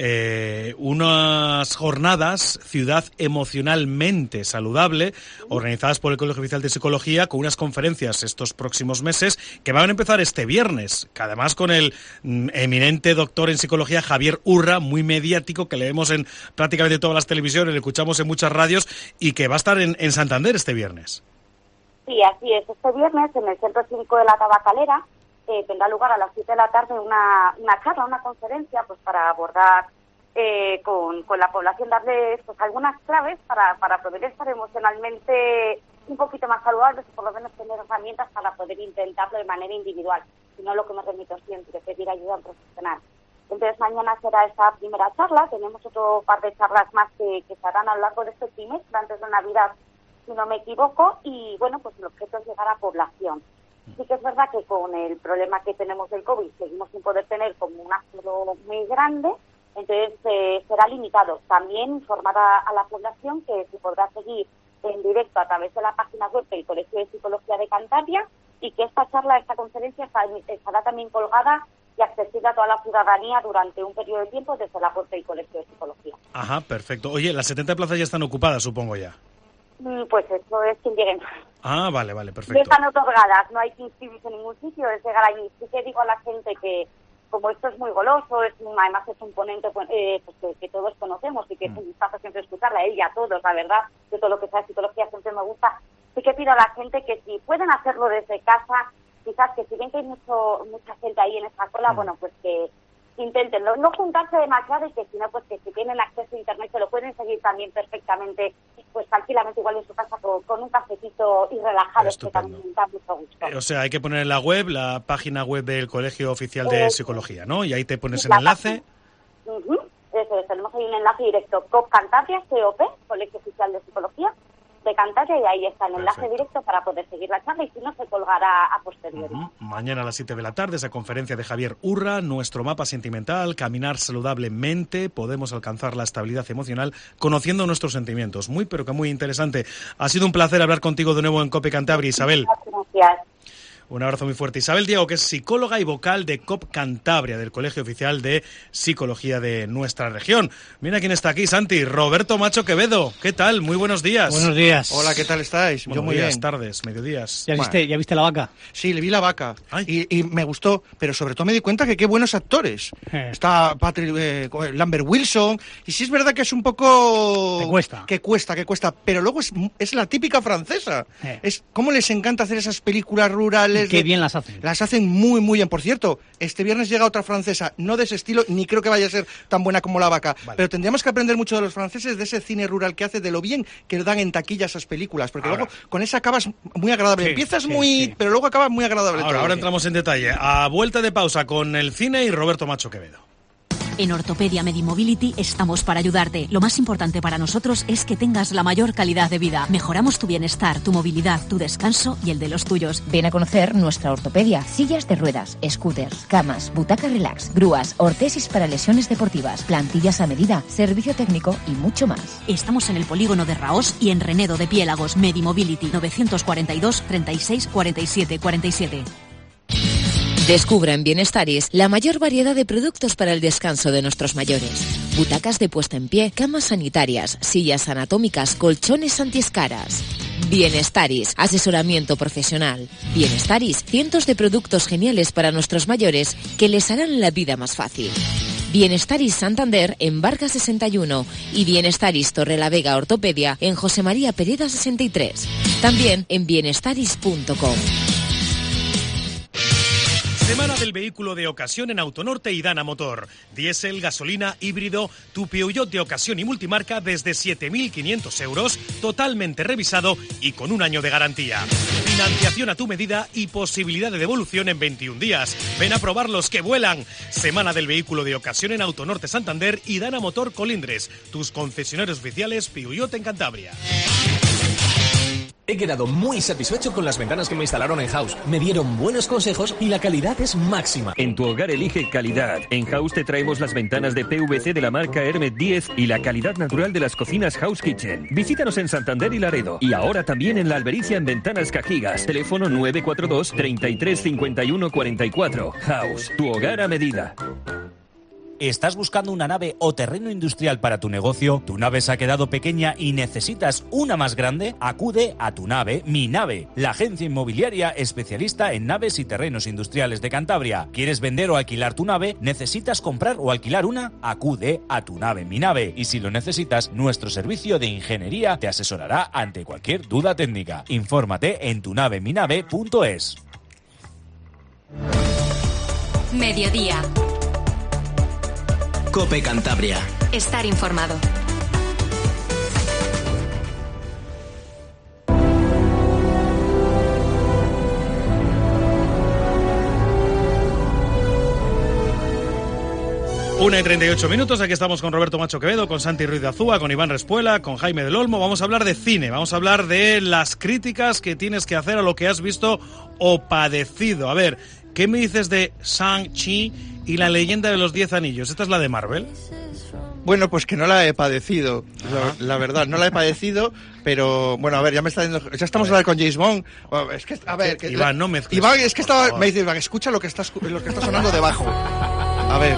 unas jornadas Ciudad Emocionalmente Saludable, organizadas por el Colegio Oficial de Psicología, con unas conferencias estos próximos meses, que van a empezar este viernes, que además con el eminente doctor en psicología Javier Urra, muy mediático, que le vemos en prácticamente todas las televisiones, le escuchamos en muchas radios, y que va a estar en Santander este viernes. Sí, así es. Este viernes en el Centro Cívico de la Tabacalera tendrá lugar a las 7 de la tarde una charla, una conferencia, pues para abordar con la población, darles pues algunas claves para poder estar emocionalmente un poquito más saludables, o por lo menos tener herramientas para poder intentarlo de manera individual, si no lo que me remito siempre, pedir ayuda profesional. Entonces mañana será esta primera charla, tenemos otro par de charlas más que se harán a lo largo de este trimestre, antes de Navidad, si no me equivoco, y bueno, pues el objeto es llegar a población. Sí que es verdad que con el problema que tenemos del COVID seguimos sin poder tener como un aforo muy grande, entonces será limitado. También informar a la población que se podrá seguir en directo a través de la página web del Colegio de Psicología de Cantabria, y que esta charla, esta conferencia estará también colgada y accesible a toda la ciudadanía durante un periodo de tiempo desde la web del Colegio de Psicología. Ajá, perfecto. Oye, las 70 plazas ya están ocupadas, supongo ya. Pues eso es quien lleguen. Ah, vale, perfecto. Ya están otorgadas, no hay que inscribirse en ningún sitio, es llegar allí. Sí que digo a la gente que, como esto es muy goloso, además es un ponente pues que todos conocemos y que es un gustazo siempre escucarla, a él y a todos, la verdad, de todo lo que sea de psicología siempre me gusta. Sí que pido a la gente que si pueden hacerlo desde casa, quizás que si ven que hay mucha gente ahí en esa cola, bueno, pues que intenten no juntarse demasiado, y que si no, pues que si tienen acceso a internet se lo pueden seguir también perfectamente, pues tranquilamente igual en su casa con un cafecito y relajados, que también da mucho gusto. O sea, hay que poner en la web, la página web del Colegio Oficial de Psicología, ¿no? Y ahí te pones el enlace. Eso es, tenemos ahí un enlace directo, COP Cantabria, COP, Colegio Oficial de Psicología de Cantabria, y ahí está el enlace directo para poder seguir la charla, y si no, se colgará a posteriori. Mañana a las 7 de la tarde, esa conferencia de Javier Urra, nuestro mapa sentimental, caminar saludablemente, podemos alcanzar la estabilidad emocional conociendo nuestros sentimientos. Muy, pero que muy interesante. Ha sido un placer hablar contigo de nuevo en COPE Cantabria, Isabel. Gracias. Un abrazo muy fuerte. Isabel Diego, que es psicóloga y vocal de COP Cantabria, del Colegio Oficial de Psicología de nuestra región. Mira quién está aquí, Santi. Roberto Macho Quevedo. ¿Qué tal? Muy buenos días. Buenos días. Hola, ¿qué tal estáis? Buenos Yo muy días, bien. tardes, mediodías. ¿Ya viste la vaca? Sí, le vi la vaca. Y me gustó, pero sobre todo me di cuenta que qué buenos actores. Está Patrick Lambert Wilson, y sí es verdad que es un poco... Que cuesta, pero luego es la típica francesa. Es cómo les encanta hacer esas películas rurales. Qué bien las hacen. Las hacen muy, muy bien. Por cierto, este viernes llega otra francesa, no de ese estilo, ni creo que vaya a ser tan buena como La Vaca. Vale. Pero tendríamos que aprender mucho de los franceses, de ese cine rural que hace, de lo bien que dan en taquilla esas películas. Porque luego con esa acabas muy agradable. Empiezas pero luego acabas muy agradable. Ahora entramos en detalle. A vuelta de pausa con el cine y Roberto Macho Quevedo. En Ortopedia Medimobility estamos para ayudarte. Lo más importante para nosotros es que tengas la mayor calidad de vida. Mejoramos tu bienestar, tu movilidad, tu descanso y el de los tuyos. Ven a conocer nuestra ortopedia, sillas de ruedas, scooters, camas, butaca relax, grúas, ortesis para lesiones deportivas, plantillas a medida, servicio técnico y mucho más. Estamos en el polígono de Raós y en Renedo de Piélagos. Medimobility 942 36 47 47. Descubra en Bienestaris la mayor variedad de productos para el descanso de nuestros mayores. Butacas de puesta en pie, camas sanitarias, sillas anatómicas, colchones antiescaras. Bienestaris, asesoramiento profesional. Bienestaris, cientos de productos geniales para nuestros mayores que les harán la vida más fácil. Bienestaris Santander en Vargas 61 y Bienestaris Torrelavega Ortopedia en José María Pereda 63. También en bienestaris.com. Semana del vehículo de ocasión en Autonorte y Dana Motor. Diésel, gasolina, híbrido, tu Peugeot de ocasión y multimarca desde 7.500 euros, totalmente revisado y con un año de garantía. Financiación a tu medida y posibilidad de devolución en 21 días. Ven a probarlos que vuelan. Semana del vehículo de ocasión en Autonorte Santander y Dana Motor Colindres. Tus concesionarios oficiales Peugeot en Cantabria. He quedado muy satisfecho con las ventanas que me instalaron en House. Me dieron buenos consejos y la calidad es máxima. En tu hogar elige calidad. En House te traemos las ventanas de PVC de la marca Hermet 10 y la calidad natural de las cocinas House Kitchen. Visítanos en Santander y Laredo. Y ahora también en La Albericia en Ventanas Cajigas. Teléfono 942 33 51 44. House, tu hogar a medida. ¿Estás buscando una nave o terreno industrial para tu negocio? ¿Tu nave se ha quedado pequeña y necesitas una más grande? Acude a Tu Nave, Mi Nave, la agencia inmobiliaria especialista en naves y terrenos industriales de Cantabria. ¿Quieres vender o alquilar tu nave? ¿Necesitas comprar o alquilar una? Acude a Tu Nave, Mi Nave. Y si lo necesitas, nuestro servicio de ingeniería te asesorará ante cualquier duda técnica. Infórmate en tunaveminave.es. Mediodía. COPE Cantabria. Estar informado. Una y 38 minutos, aquí estamos con Roberto Macho Quevedo, con Santi Ruiz de Azúa, con Iván Respuela, con Jaime del Olmo. Vamos a hablar de cine, vamos a hablar de las críticas que tienes que hacer a lo que has visto o padecido. A ver, ¿qué me dices de Shang-Chi y la leyenda de los 10 anillos? ¿Esta es la de Marvel? Bueno, pues que no la he padecido, la verdad, no la he padecido, pero bueno, a ver, ya estamos hablando con James Bond. Es que, a ver, Iván, no mezcles. Iván, es que estaba, me dice Iván, escucha lo que está sonando debajo. A ver.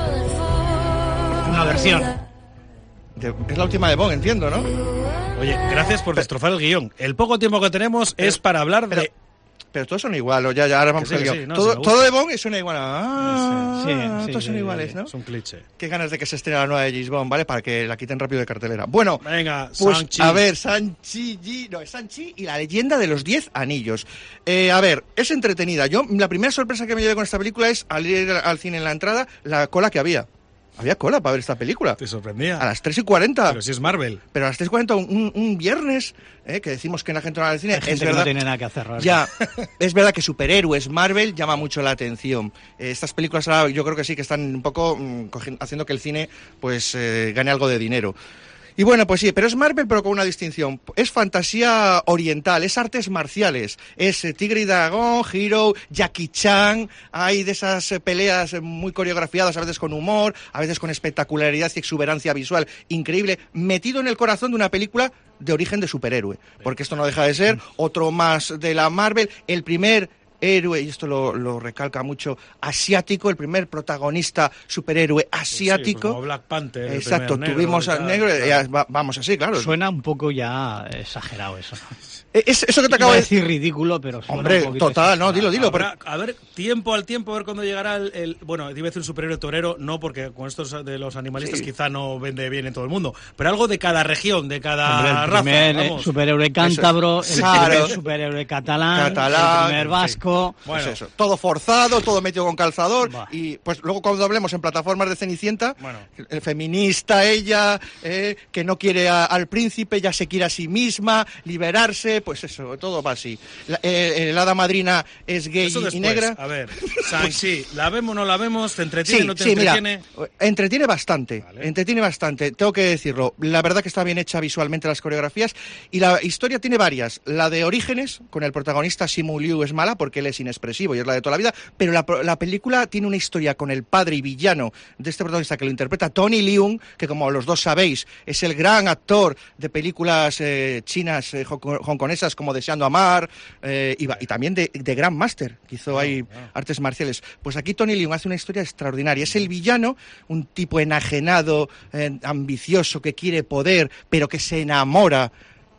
Una versión. Es la última de Bond, entiendo, ¿no? Oye, gracias por destrozar el guión. El poco tiempo que tenemos es para hablar de... Pero todos son iguales, ya ahora vamos al guión. Sí, no, todo de Bond suena igual. Todos son iguales, ¿no? Es un cliché. Qué ganas de que se estrene la nueva de James Bond, ¿vale? Para que la quiten rápido de cartelera. Bueno, venga, pues Shang-Chi. A ver, Shang-Chi y la leyenda de los 10 anillos. A ver, es entretenida. La primera sorpresa que me llevé con esta película es al ir al cine en la entrada, la cola que había. Había cola para ver esta película. Te sorprendía. A las 3:40. Pero si es Marvel. Pero a las 3:40 un viernes, que decimos que la gente no va al cine. Es verdad. Que no tiene nada que hacer. Ya, es verdad que superhéroes, Marvel, llama mucho la atención. Estas películas ahora yo creo que sí que están un poco haciendo que el cine pues gane algo de dinero. Y bueno, pues sí, pero es Marvel, pero con una distinción. Es fantasía oriental, es artes marciales, es tigre y dragón, Hero, Jackie Chan, hay de esas peleas muy coreografiadas, a veces con humor, a veces con espectacularidad y exuberancia visual increíble, metido en el corazón de una película de origen de superhéroe, porque esto no deja de ser otro más de la Marvel, el primer héroe, y esto lo recalca mucho, asiático, el primer protagonista superhéroe asiático. Sí, como Black Panther. Exacto, tuvimos al negro, vamos así, claro. Suena un poco ya exagerado eso, ¿no? Eso que te acabo de decir ridículo, pero suena hombre, un poquito total, exagerado. no, dilo. A ver, tiempo al tiempo, a ver cuándo llegará el bueno, iba a decir un superhéroe torero, no, porque con estos de los animalistas quizá no vende bien en todo el mundo, pero algo de cada región, de cada raza. El primer superhéroe cántabro, el primer superhéroe catalán, el primer vasco. Bueno, pues eso, todo forzado, todo metido con calzador. Y pues luego cuando hablemos en plataformas de Cenicienta, feminista ella, que no quiere al príncipe, ya se quiere a sí misma, liberarse, padre, pues eso, todo va así. El hada madrina es gay y negra. A ver, Shang-Chi, ¿la vemos o no la vemos? ¿Te entretiene o no te entretiene? Mira, entretiene bastante, tengo que decirlo. La verdad que está bien hecha visualmente las coreografías y la historia tiene varias. La de Orígenes, con el protagonista Simu Liu, es mala porque él es inexpresivo y es la de toda la vida, pero la película tiene una historia con el padre y villano de este protagonista que lo interpreta Tony Leung, que como los dos sabéis, es el gran actor de películas chinas, hongkonesas como Deseando Amar, y también de Grandmaster, que hizo ahí artes marciales. Pues aquí Tony Leung hace una historia extraordinaria. Es el villano, un tipo enajenado, ambicioso, que quiere poder, pero que se enamora.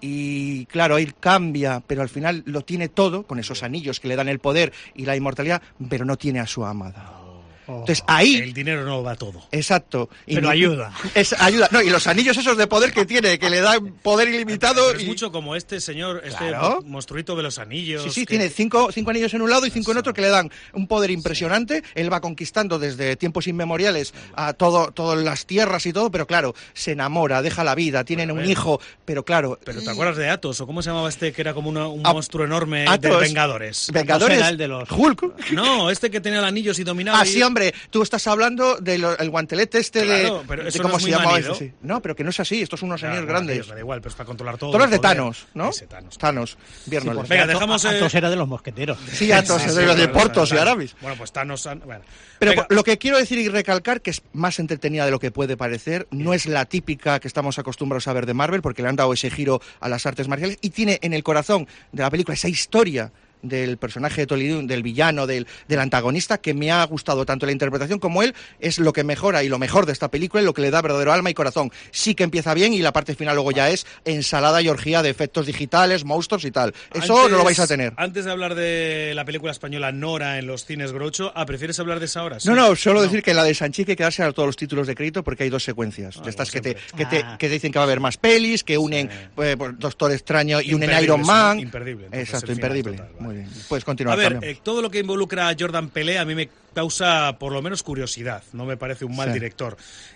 Y claro, él cambia, pero al final lo tiene todo, con esos anillos que le dan el poder y la inmortalidad, pero no tiene a su amada. Entonces ahí... El dinero no lo da todo. Exacto. Pero ayuda. Ayuda. No, y los anillos esos de poder que tiene, que le dan poder ilimitado. Pero es mucho como este señor, monstruito de los anillos. Sí, tiene cinco anillos en un lado y 5 en otro que le dan un poder impresionante. Él va conquistando desde tiempos inmemoriales a todas las tierras y todo, pero claro, se enamora, deja la vida, tienen un hijo, pero claro... ¿Pero te acuerdas de Athos? ¿O cómo se llamaba este que era como un monstruo enorme de Vengadores? ¿Vengadores? Era el de los... ¿Hulk? No, este que tenía anillos y dominaba... Sí, hombre, tú estás hablando del guantelete claro, pero eso cómo no es se llama eso. Sí. No, pero que no es así, estos son unos anillos grandes. Da igual, pero es para controlar todo. Todos los de Thanos, ¿no? Thanos. Viernes. Sí, venga, dejamos... Athos era de los mosqueteros. Sí, Athos es de Portos y Arabis. Bueno, pues Thanos... Bueno. Pero lo que quiero decir y recalcar, que es más entretenida de lo que puede parecer, no es la típica que estamos acostumbrados a ver de Marvel, porque le han dado ese giro a las artes marciales, y tiene en el corazón de la película esa historia del personaje de Tony Leung, del villano, del antagonista, que me ha gustado tanto la interpretación como él, es lo que mejora y lo mejor de esta película y lo que le da verdadero alma y corazón. Sí que empieza bien y la parte final luego ya es ensalada y orgía de efectos digitales, monstruos y tal. Eso no lo vais a tener. Antes de hablar de la película española Nora en los cines Groucho, ¿prefieres hablar de esa ahora? ¿Sí? No, solo decir que la de Shang-Chi hay que quedarse a todos los títulos de crédito porque hay 2 secuencias. De estas que dicen que va a haber más pelis, que unen Doctor Extraño y unen Iron Man. Imperdible. Exacto, imperdible. Total, vale. Muy bien. Puedes continuar. A ver, todo lo que involucra a Jordan Peele a mí me causa por lo menos curiosidad. No me parece un mal director.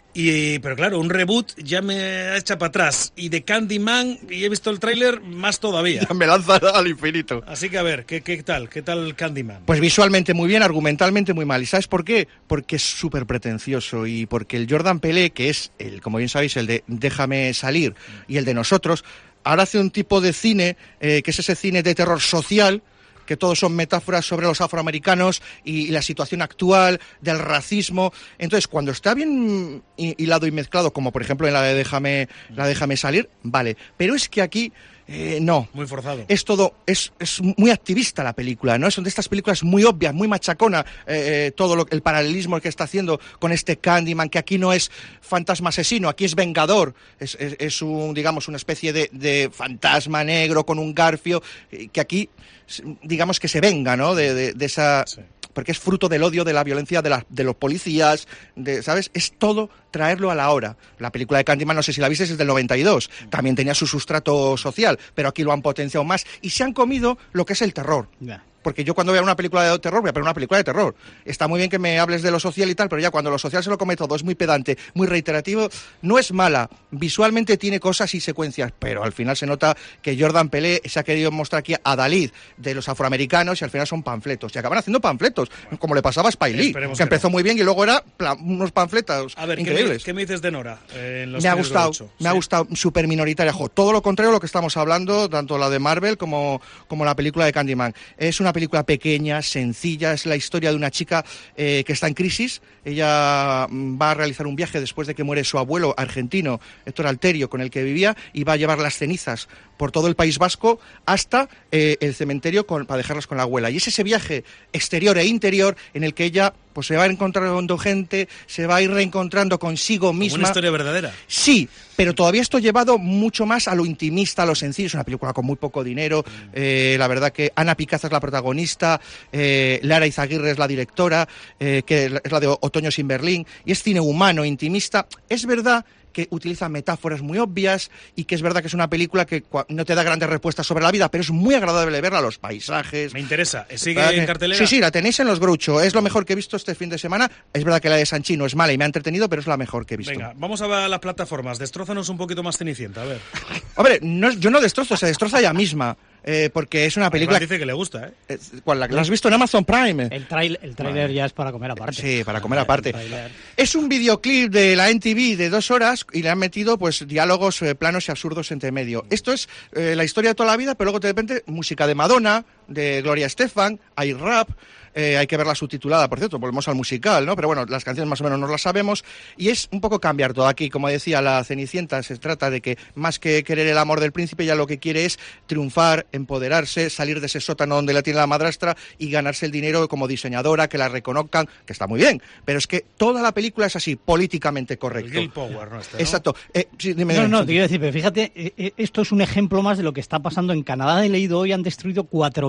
Pero claro, un reboot ya me echa para atrás. Y de Candyman, y he visto el tráiler, más todavía. Ya me lanza al infinito. Así que a ver, ¿qué tal? ¿Qué tal Candyman? Pues visualmente muy bien, argumentalmente muy mal. ¿Y sabes por qué? Porque es súper pretencioso y porque el Jordan Peele, que es, como bien sabéis, el de Déjame salir y el de Nosotros, ahora hace un tipo de cine, que es ese cine de terror social, que todos son metáforas sobre los afroamericanos y la situación actual del racismo. Entonces, cuando está bien hilado y mezclado, como por ejemplo en la de Déjame salir, vale. Pero es que aquí no. Muy forzado. Es todo, es muy activista la película, ¿no? Son de estas películas muy obvias, muy machacona, todo el paralelismo que está haciendo con este Candyman, que aquí no es fantasma asesino, aquí es vengador, es digamos, una especie de fantasma negro con un garfio, que aquí, digamos, que se venga, ¿no? De esa... Sí. Porque es fruto del odio, de la violencia de los policías, ¿sabes? Es todo traerlo a la hora. La película de Candyman, no sé si la viste, es del 92. También tenía su sustrato social, pero aquí lo han potenciado más y se han comido lo que es el terror. Yeah. Porque yo cuando veo una película de terror, voy a ver una película de terror. Está muy bien que me hables de lo social y tal, pero ya cuando lo social se lo come todo, es muy pedante, muy reiterativo, no es mala. Visualmente tiene cosas y secuencias, pero al final se nota que Jordan Peele se ha querido mostrar aquí a Dalí de los afroamericanos y al final son panfletos. Y acaban haciendo panfletos, como le pasaba a Spike Lee, que empezó muy bien y luego era unos panfletos increíbles. ¿Qué me dices de Nora? Me ha gustado, súper minoritaria. Todo lo contrario a lo que estamos hablando, tanto la de Marvel como la película de Candyman. Es una película pequeña, sencilla, es la historia de una chica que está en crisis. Ella va a realizar un viaje después de que muere su abuelo argentino, Héctor Alterio, con el que vivía, y va a llevar las cenizas por todo el País Vasco hasta el cementerio para dejarlas con la abuela. Y es ese viaje exterior e interior en el que ella pues se va encontrando gente, se va a ir reencontrando consigo misma. ¿Una historia verdadera? Sí, pero todavía esto llevado mucho más a lo intimista, a lo sencillo. Es una película con muy poco dinero. La verdad que Ana Picazo es la protagonista, Lara Izaguirre es la directora, que es la de Otoño sin Berlín, y es cine humano, intimista. Es verdad que utiliza metáforas muy obvias y que es verdad que es una película que no te da grandes respuestas sobre la vida, pero es muy agradable verla, los paisajes. Me interesa. ¿Sigue en cartelera? Sí, la tenéis en los Groucho. Es lo mejor que he visto este fin de semana. Es verdad que la de Shang-Chi no es mala y me ha entretenido, pero es la mejor que he visto. Venga, vamos a ver las plataformas. Destrózanos un poquito más Cenicienta, a ver. Hombre, yo no destrozo, se destroza ella misma. porque es una película... Dice que le gusta, ¿eh? ¿Cuál? ¿La has visto en Amazon Prime? El tráiler ya es para comer aparte. Sí, para comer aparte. Es un videoclip de la NTV de 2 horas y le han metido pues diálogos planos y absurdos entre medio. Esto es la historia de toda la vida, pero luego de repente música de Madonna, de Gloria Estefan, hay rap. Hay que verla subtitulada, por cierto, volvemos al musical, ¿no? Pero bueno, las canciones más o menos no las sabemos y es un poco cambiar todo aquí. Como decía la Cenicienta, se trata de que más que querer el amor del príncipe, ya lo que quiere es triunfar, empoderarse, salir de ese sótano donde la tiene la madrastra y ganarse el dinero como diseñadora, que la reconozcan, que está muy bien. Pero es que toda la película es así, políticamente correcto. El Girl Power, ¿no? Exacto. Sí, dime, no, te quiero decir, pero fíjate, esto es un ejemplo más de lo que está pasando en Canadá. He leído hoy, han destruido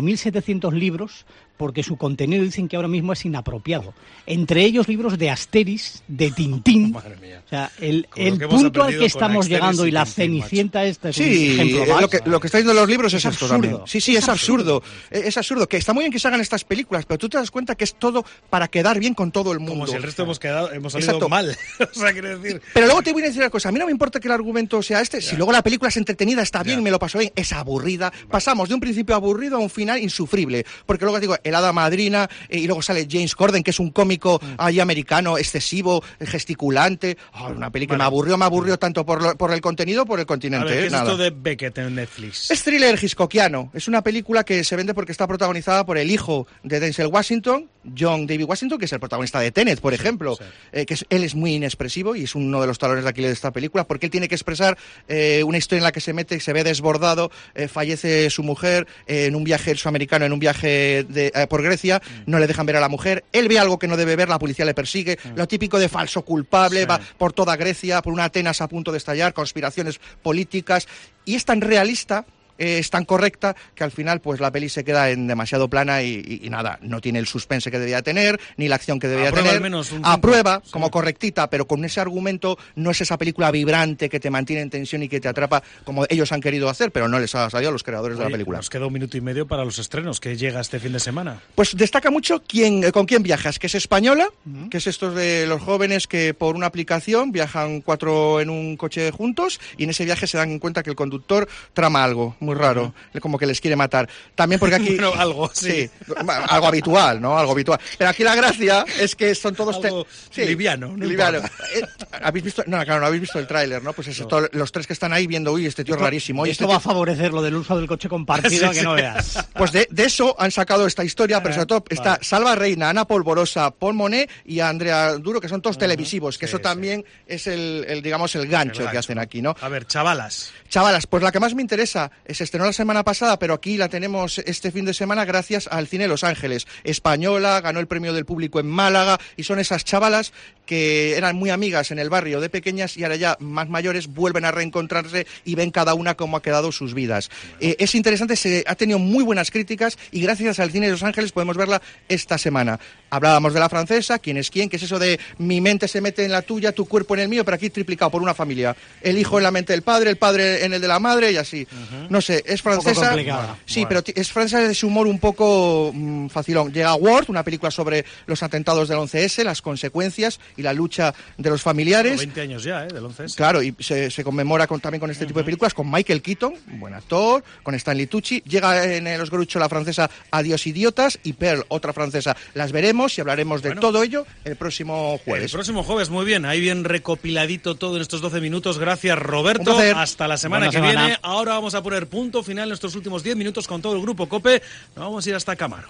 4.700 libros porque su contenido dicen que ahora mismo es inapropiado. Entre ellos libros de Asterix, de Tintín. Madre mía. O sea, el punto al que estamos llegando y la Cenicienta esta es un ejemplo más. Lo que está diciendo los libros es esto también. Sí, es absurdo. Es absurdo. Que está muy bien que se hagan estas películas, pero tú te das cuenta que es todo para quedar bien con todo el mundo. Como si el resto hemos salido mal. O sea, quiero decir... Pero luego te voy a decir una cosa. A mí no me importa que el argumento sea este. Si luego la película es entretenida, está bien, me lo paso bien. Es aburrida. Pasamos de un principio aburrido a un final insufrible. Porque luego digo, el hada madrina, y luego sale James Corden, que es un cómico ahí americano, excesivo, gesticulante. Una película me aburrió tanto por el contenido, por el continente. A ver, ¿qué es esto de Beckett en Netflix? Es thriller hitchcockiano. Es una película que se vende porque está protagonizada por el hijo de Denzel Washington, John David Washington, que es el protagonista de Tenet, por ejemplo. Él es muy inexpresivo y es uno de los talones de Aquiles de esta película, porque él tiene que expresar una historia en la que se mete, se ve desbordado, fallece su mujer en un viaje sudamericano, en un viaje por Grecia, no le dejan ver a la mujer, él ve algo que no debe ver, la policía le persigue, lo típico de falso culpable, va por toda Grecia, por una Atenas a punto de estallar, conspiraciones políticas, y es tan realista, es tan correcta, que al final pues la peli se queda en demasiado plana y nada, no tiene el suspense que debía tener, ni la acción que debía tener. A prueba, como correctita, pero con ese argumento no es esa película vibrante que te mantiene en tensión y que te atrapa como ellos han querido hacer, pero no les ha salido a los creadores de la película. Nos queda 1 minuto y medio para los estrenos, que llega este fin de semana. Pues destaca mucho con quién viajas, que es española, que es estos de los jóvenes que por una aplicación viajan 4 en un coche juntos y en ese viaje se dan cuenta que el conductor trama algo muy raro, como que les quiere matar. También porque aquí... Bueno, algo, sí. Algo habitual, ¿no? Algo habitual. Pero aquí la gracia es que son todos... liviano. Liviano. ¿Habéis visto? No, claro, no habéis visto el tráiler, ¿no? Pues eso, los 3 que están ahí viendo, este tío es rarísimo. Esto va a favorecer lo del uso del coche compartido, que no veas. Pues de eso han sacado esta historia, pero sobre todo está Salva Reina, Ana Polvorosa, Paul Monet y Andrea Duro, que son todos televisivos, que eso también es el gancho que hacen aquí, ¿no? A ver, chavalas, pues la que más me interesa se estrenó la semana pasada, pero aquí la tenemos este fin de semana gracias al Cine Los Ángeles. Española, ganó el premio del público en Málaga y son esas chavalas que eran muy amigas en el barrio de pequeñas y ahora ya más mayores vuelven a reencontrarse y ven cada una cómo ha quedado sus vidas. Es interesante, ha tenido muy buenas críticas y gracias al Cine de Los Ángeles podemos verla esta semana. Hablábamos de La Francesa, quién es quién, que es eso de mi mente se mete en la tuya, tu cuerpo en el mío, pero aquí triplicado por una familia. El hijo en la mente del padre, el padre en el de la madre y así. No sé, es francesa. Sí, pero es francesa de su humor un poco facilón. Llega Ward, una película sobre los atentados del 11S, las consecuencias y la lucha de los familiares. 20 años ya, del 11S. Claro, y se conmemora también con este tipo de películas, con Michael Keaton, buen actor, con Stanley Tucci. Llega en Los Grucho la francesa Adiós Idiotas y Pearl, otra francesa. Las veremos y hablaremos de todo ello el próximo jueves. El próximo jueves, muy bien. Ahí bien recopiladito todo en estos 12 minutos. Gracias, Roberto. Hasta la semana que viene. Ahora vamos a poner punto final en nuestros últimos 10 minutos con todo el grupo COPE. Nos vamos a ir hasta Camargo.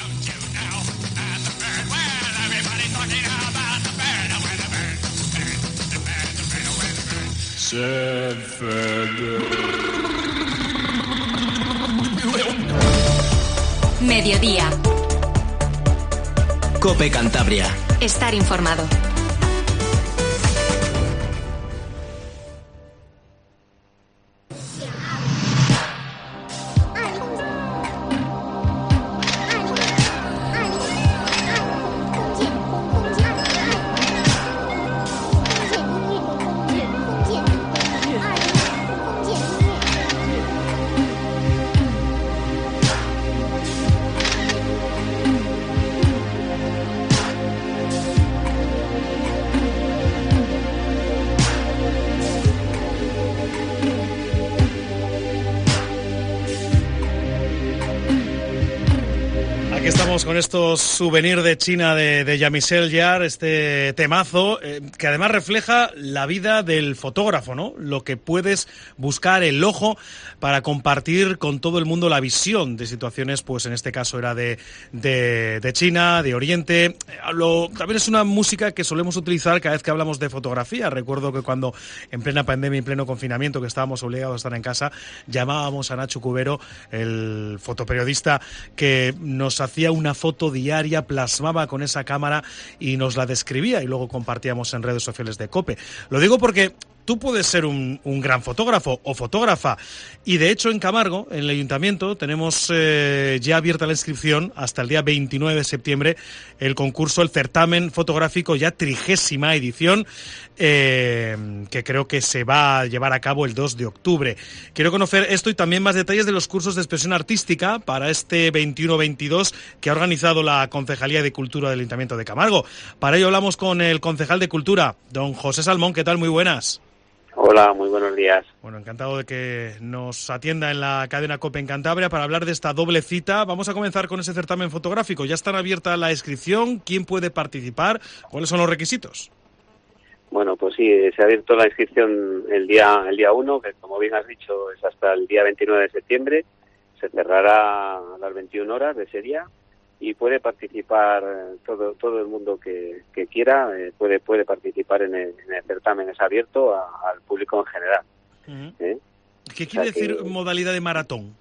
Mediodía. COPE Cantabria. Estar informado. vamos con estos souvenirs de China de Jean-Michel Jarre, este temazo, que además refleja la vida del fotógrafo, ¿no? Lo que puedes buscar, el ojo, para compartir con todo el mundo la visión de situaciones, pues en este caso era de China, de Oriente. También es una música que solemos utilizar cada vez que hablamos de fotografía. Recuerdo que cuando en plena pandemia, en pleno confinamiento, que estábamos obligados a estar en casa, llamábamos a Nacho Cubero, el fotoperiodista, que nos hacía una foto diaria, plasmaba con esa cámara y nos la describía y luego compartíamos en redes sociales de COPE. Lo digo porque tú puedes ser un gran fotógrafo o fotógrafa y de hecho en Camargo, en el Ayuntamiento, tenemos ya abierta la inscripción hasta el día 29 de septiembre, el concurso, el certamen fotográfico, ya 30ª edición, que creo que se va a llevar a cabo el 2 de octubre. Quiero conocer esto y también más detalles de los cursos de expresión artística para este 21-22 que ha organizado la Concejalía de Cultura del Ayuntamiento de Camargo. Para ello hablamos con el concejal de Cultura, don José Salmón. ¿Qué tal? Muy buenas. Hola, muy buenos días. Bueno, encantado de que nos atienda en la cadena COPE en Cantabria para hablar de esta doble cita. Vamos a comenzar con ese certamen fotográfico. Ya está abierta la inscripción. ¿Quién puede participar? ¿Cuáles son los requisitos? Bueno, pues sí, se ha abierto la inscripción el día 1, que como bien has dicho es hasta el día 29 de septiembre. Se cerrará a las 21 horas de ese día y puede participar todo el mundo que quiera, puede participar en el certamen. Es abierto al público en general. Uh-huh. ¿Qué quiere decir modalidad de maratón?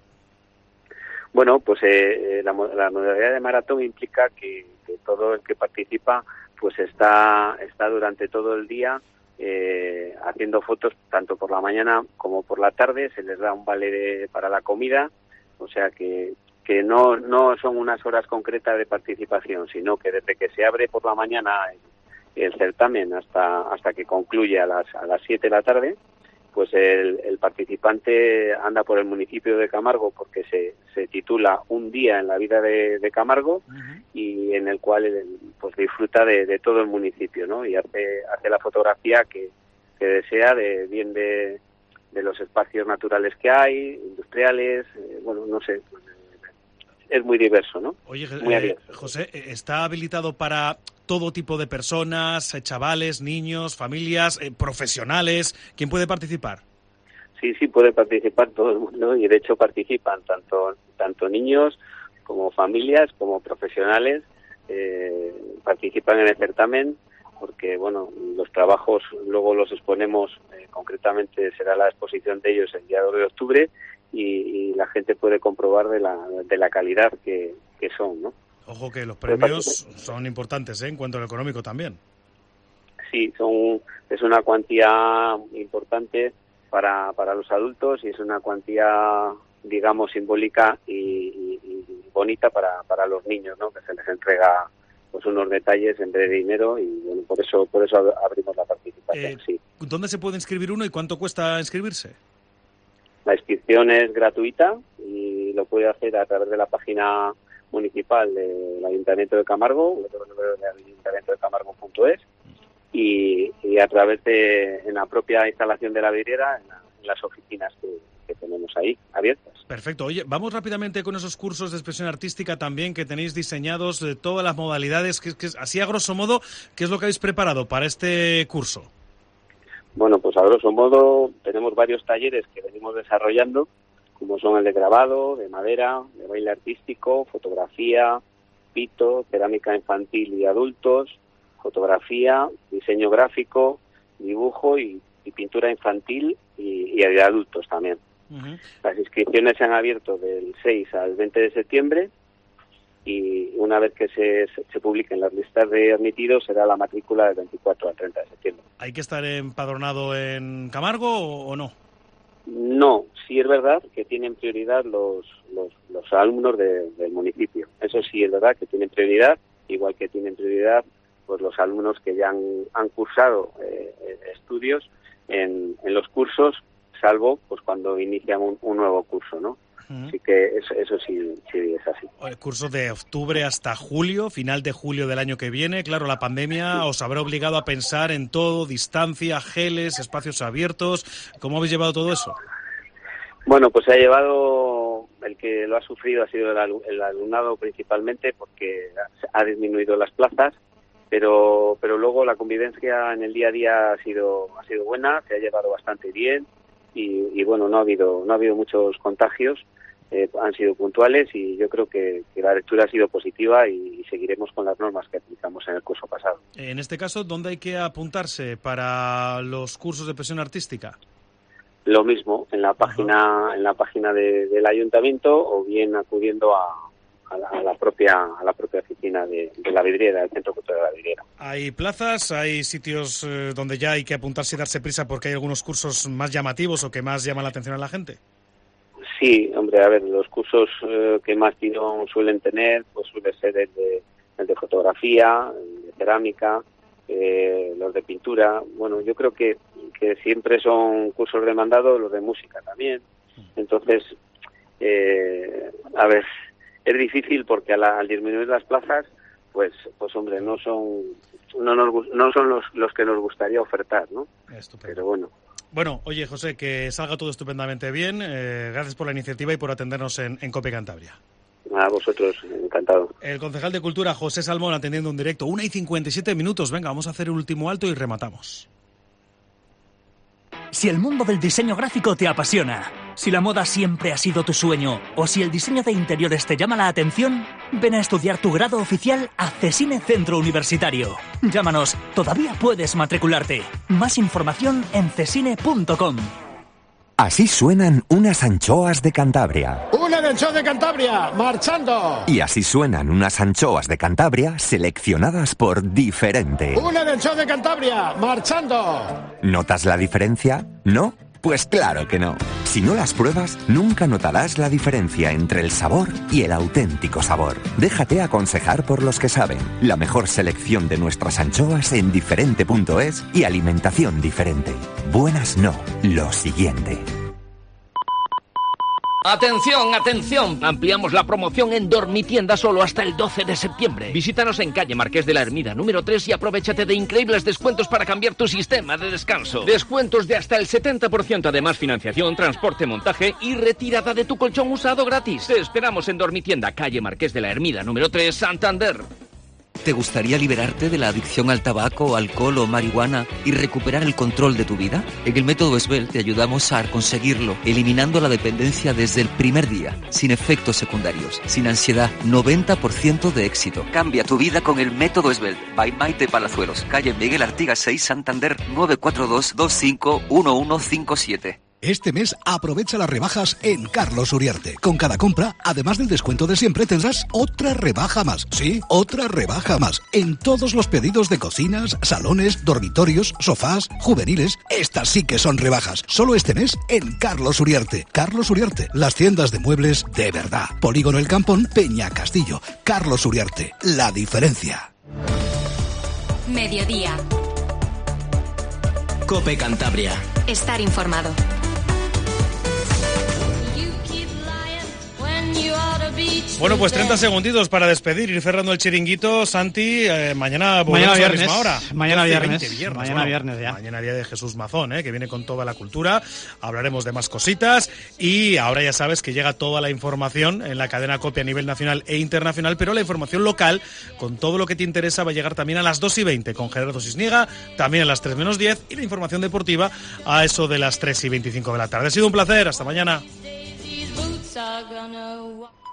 Bueno, pues la modalidad de maratón implica que todo el que participa pues está durante todo el día haciendo fotos, tanto por la mañana como por la tarde. Se les da un vale para la comida, o sea que no son unas horas concretas de participación, sino que desde que se abre por la mañana el certamen hasta que concluye a las 7 de la tarde, pues el participante anda por el municipio de Camargo, porque se titula Un día en la vida de Camargo, uh-huh, y en el cual pues disfruta de todo el municipio, ¿no? Y hace la fotografía que desea de los espacios naturales que hay, industriales, bueno, no sé, es muy diverso, ¿no? Oye, muy José, ¿está habilitado para todo tipo de personas, chavales, niños, familias, profesionales? ¿Quién puede participar? Sí, puede participar todo el mundo, y de hecho participan tanto niños como familias, como profesionales, participan en el certamen, porque bueno, los trabajos luego los exponemos, concretamente será la exposición de ellos el día 2 de octubre, y la gente puede comprobar de la calidad que son, ¿no? Ojo que los premios son importantes, en cuanto a lo económico también. Sí, es una cuantía importante para los adultos, y es una cuantía, digamos, simbólica y bonita para los niños, ¿no? Que se les entrega pues unos detalles en vez de dinero, y bueno, por eso abrimos la participación. Sí. ¿Dónde se puede inscribir uno y cuánto cuesta inscribirse? La inscripción es gratuita y lo puede hacer a través de la página municipal del Ayuntamiento de Camargo, www.ayuntamientodecamargo.es, y a través en la propia instalación de la vidriera, en las oficinas que tenemos ahí abiertas. Perfecto. Oye, vamos rápidamente con esos cursos de expresión artística también que tenéis diseñados, de todas las modalidades, que así a grosso modo, ¿qué es lo que habéis preparado para este curso? Bueno, pues a grosso modo tenemos varios talleres que venimos desarrollando, como son el de grabado, de madera, de baile artístico, fotografía, pito, cerámica infantil y adultos, fotografía, diseño gráfico, dibujo y pintura infantil y de adultos también. Uh-huh. Las inscripciones se han abierto del 6 al 20 de septiembre, y una vez que se publiquen las listas de admitidos será la matrícula del 24 al 30 de septiembre. ¿Hay que estar empadronado en Camargo o no? No, sí es verdad que tienen prioridad los alumnos del municipio. Eso sí es verdad que tienen prioridad, igual que tienen prioridad pues los alumnos que ya han cursado estudios en los cursos, salvo pues cuando inician un nuevo curso, ¿no? Así que eso sí es así. El curso de octubre hasta julio, final de julio del año que viene. Claro, la pandemia os habrá obligado a pensar en todo, distancia, geles, espacios abiertos. ¿Cómo habéis llevado todo eso? Bueno, pues se ha llevado el que lo ha sufrido ha sido el alumnado principalmente, porque ha disminuido las plazas, pero luego la convivencia en el día a día ha sido buena, se ha llevado bastante bien y bueno, no ha habido muchos contagios, han sido puntuales y yo creo que la lectura ha sido positiva y seguiremos con las normas que aplicamos en el curso pasado. En este caso, ¿dónde hay que apuntarse para los cursos de expresión artística? Lo mismo, en la página del ayuntamiento o bien acudiendo a la propia oficina de la vidriera, del Centro Cultural de la Vidriera. ¿Hay plazas? ¿Hay sitios donde ya hay que apuntarse y darse prisa porque hay algunos cursos más llamativos o que más llaman la atención a la gente? Sí, hombre, a ver, los cursos que más tirón suelen tener, pues suele ser el de fotografía, el de cerámica, los de pintura. Bueno, yo creo que siempre son cursos demandados, los de música también. Entonces, a ver, es difícil porque al disminuir las plazas, pues hombre, no son los que nos gustaría ofertar, ¿no? Estupendo. Pero bueno. Bueno, oye, José, que salga todo estupendamente bien. Gracias por la iniciativa y por atendernos en COPE Cantabria. A vosotros, encantado. El concejal de Cultura, José Salmón, atendiendo un directo. 1:57. Venga, vamos a hacer el último alto y rematamos. Si el mundo del diseño gráfico te apasiona, si la moda siempre ha sido tu sueño o si el diseño de interiores te llama la atención, ven a estudiar tu grado oficial a CESINE Centro Universitario. Llámanos, todavía puedes matricularte. Más información en cesine.com. Así suenan unas anchoas de Cantabria. ¡Una anchoa de Cantabria! ¡Marchando! Y así suenan unas anchoas de Cantabria seleccionadas por Diferente. ¡Una anchoa de Cantabria! ¡Marchando! ¿Notas la diferencia? ¿No? Pues claro que no. Si no las pruebas, nunca notarás la diferencia entre el sabor y el auténtico sabor. Déjate aconsejar por los que saben. La mejor selección de nuestras anchoas en diferente.es y alimentación diferente. Buenas no, lo siguiente. ¡Atención, atención! Ampliamos la promoción en Dormitienda solo hasta el 12 de septiembre. Visítanos en calle Marqués de la Hermida número 3 y aprovéchate de increíbles descuentos para cambiar tu sistema de descanso. Descuentos de hasta el 70%, además financiación, transporte, montaje y retirada de tu colchón usado gratis. Te esperamos en Dormitienda, calle Marqués de la Hermida número 3, Santander. ¿Te gustaría liberarte de la adicción al tabaco, alcohol o marihuana y recuperar el control de tu vida? En el método Esbel te ayudamos a conseguirlo, eliminando la dependencia desde el primer día, sin efectos secundarios, sin ansiedad, 90% de éxito. Cambia tu vida con el método Esbel. By Maite Palazuelos, calle Miguel Artigas 6, Santander, 942-251157. Este mes aprovecha las rebajas en Carlos Uriarte. Con cada compra, además del descuento de siempre, tendrás otra rebaja más. Sí, otra rebaja más. En todos los pedidos de cocinas, salones, dormitorios, sofás, juveniles. Estas sí que son rebajas. Solo este mes en Carlos Uriarte. Carlos Uriarte, las tiendas de muebles de verdad. Polígono El Campón, Peña Castillo. Carlos Uriarte, la diferencia. Mediodía. COPE Cantabria. Estar informado. Bueno, pues 30 segunditos para despedir, ir cerrando el chiringuito. Santi, mañana volvemos a la misma hora. Mañana viernes ya. Mañana día de Jesús Mazón, que viene con toda la cultura. Hablaremos de más cositas y ahora ya sabes que llega toda la información en la cadena COPE a nivel nacional e internacional, pero la información local, con todo lo que te interesa, va a llegar también a las 2:20 con Gerardo Cisniega, también a las 3 menos 10 y la información deportiva a eso de las 3:25 de la tarde. Ha sido un placer, hasta mañana.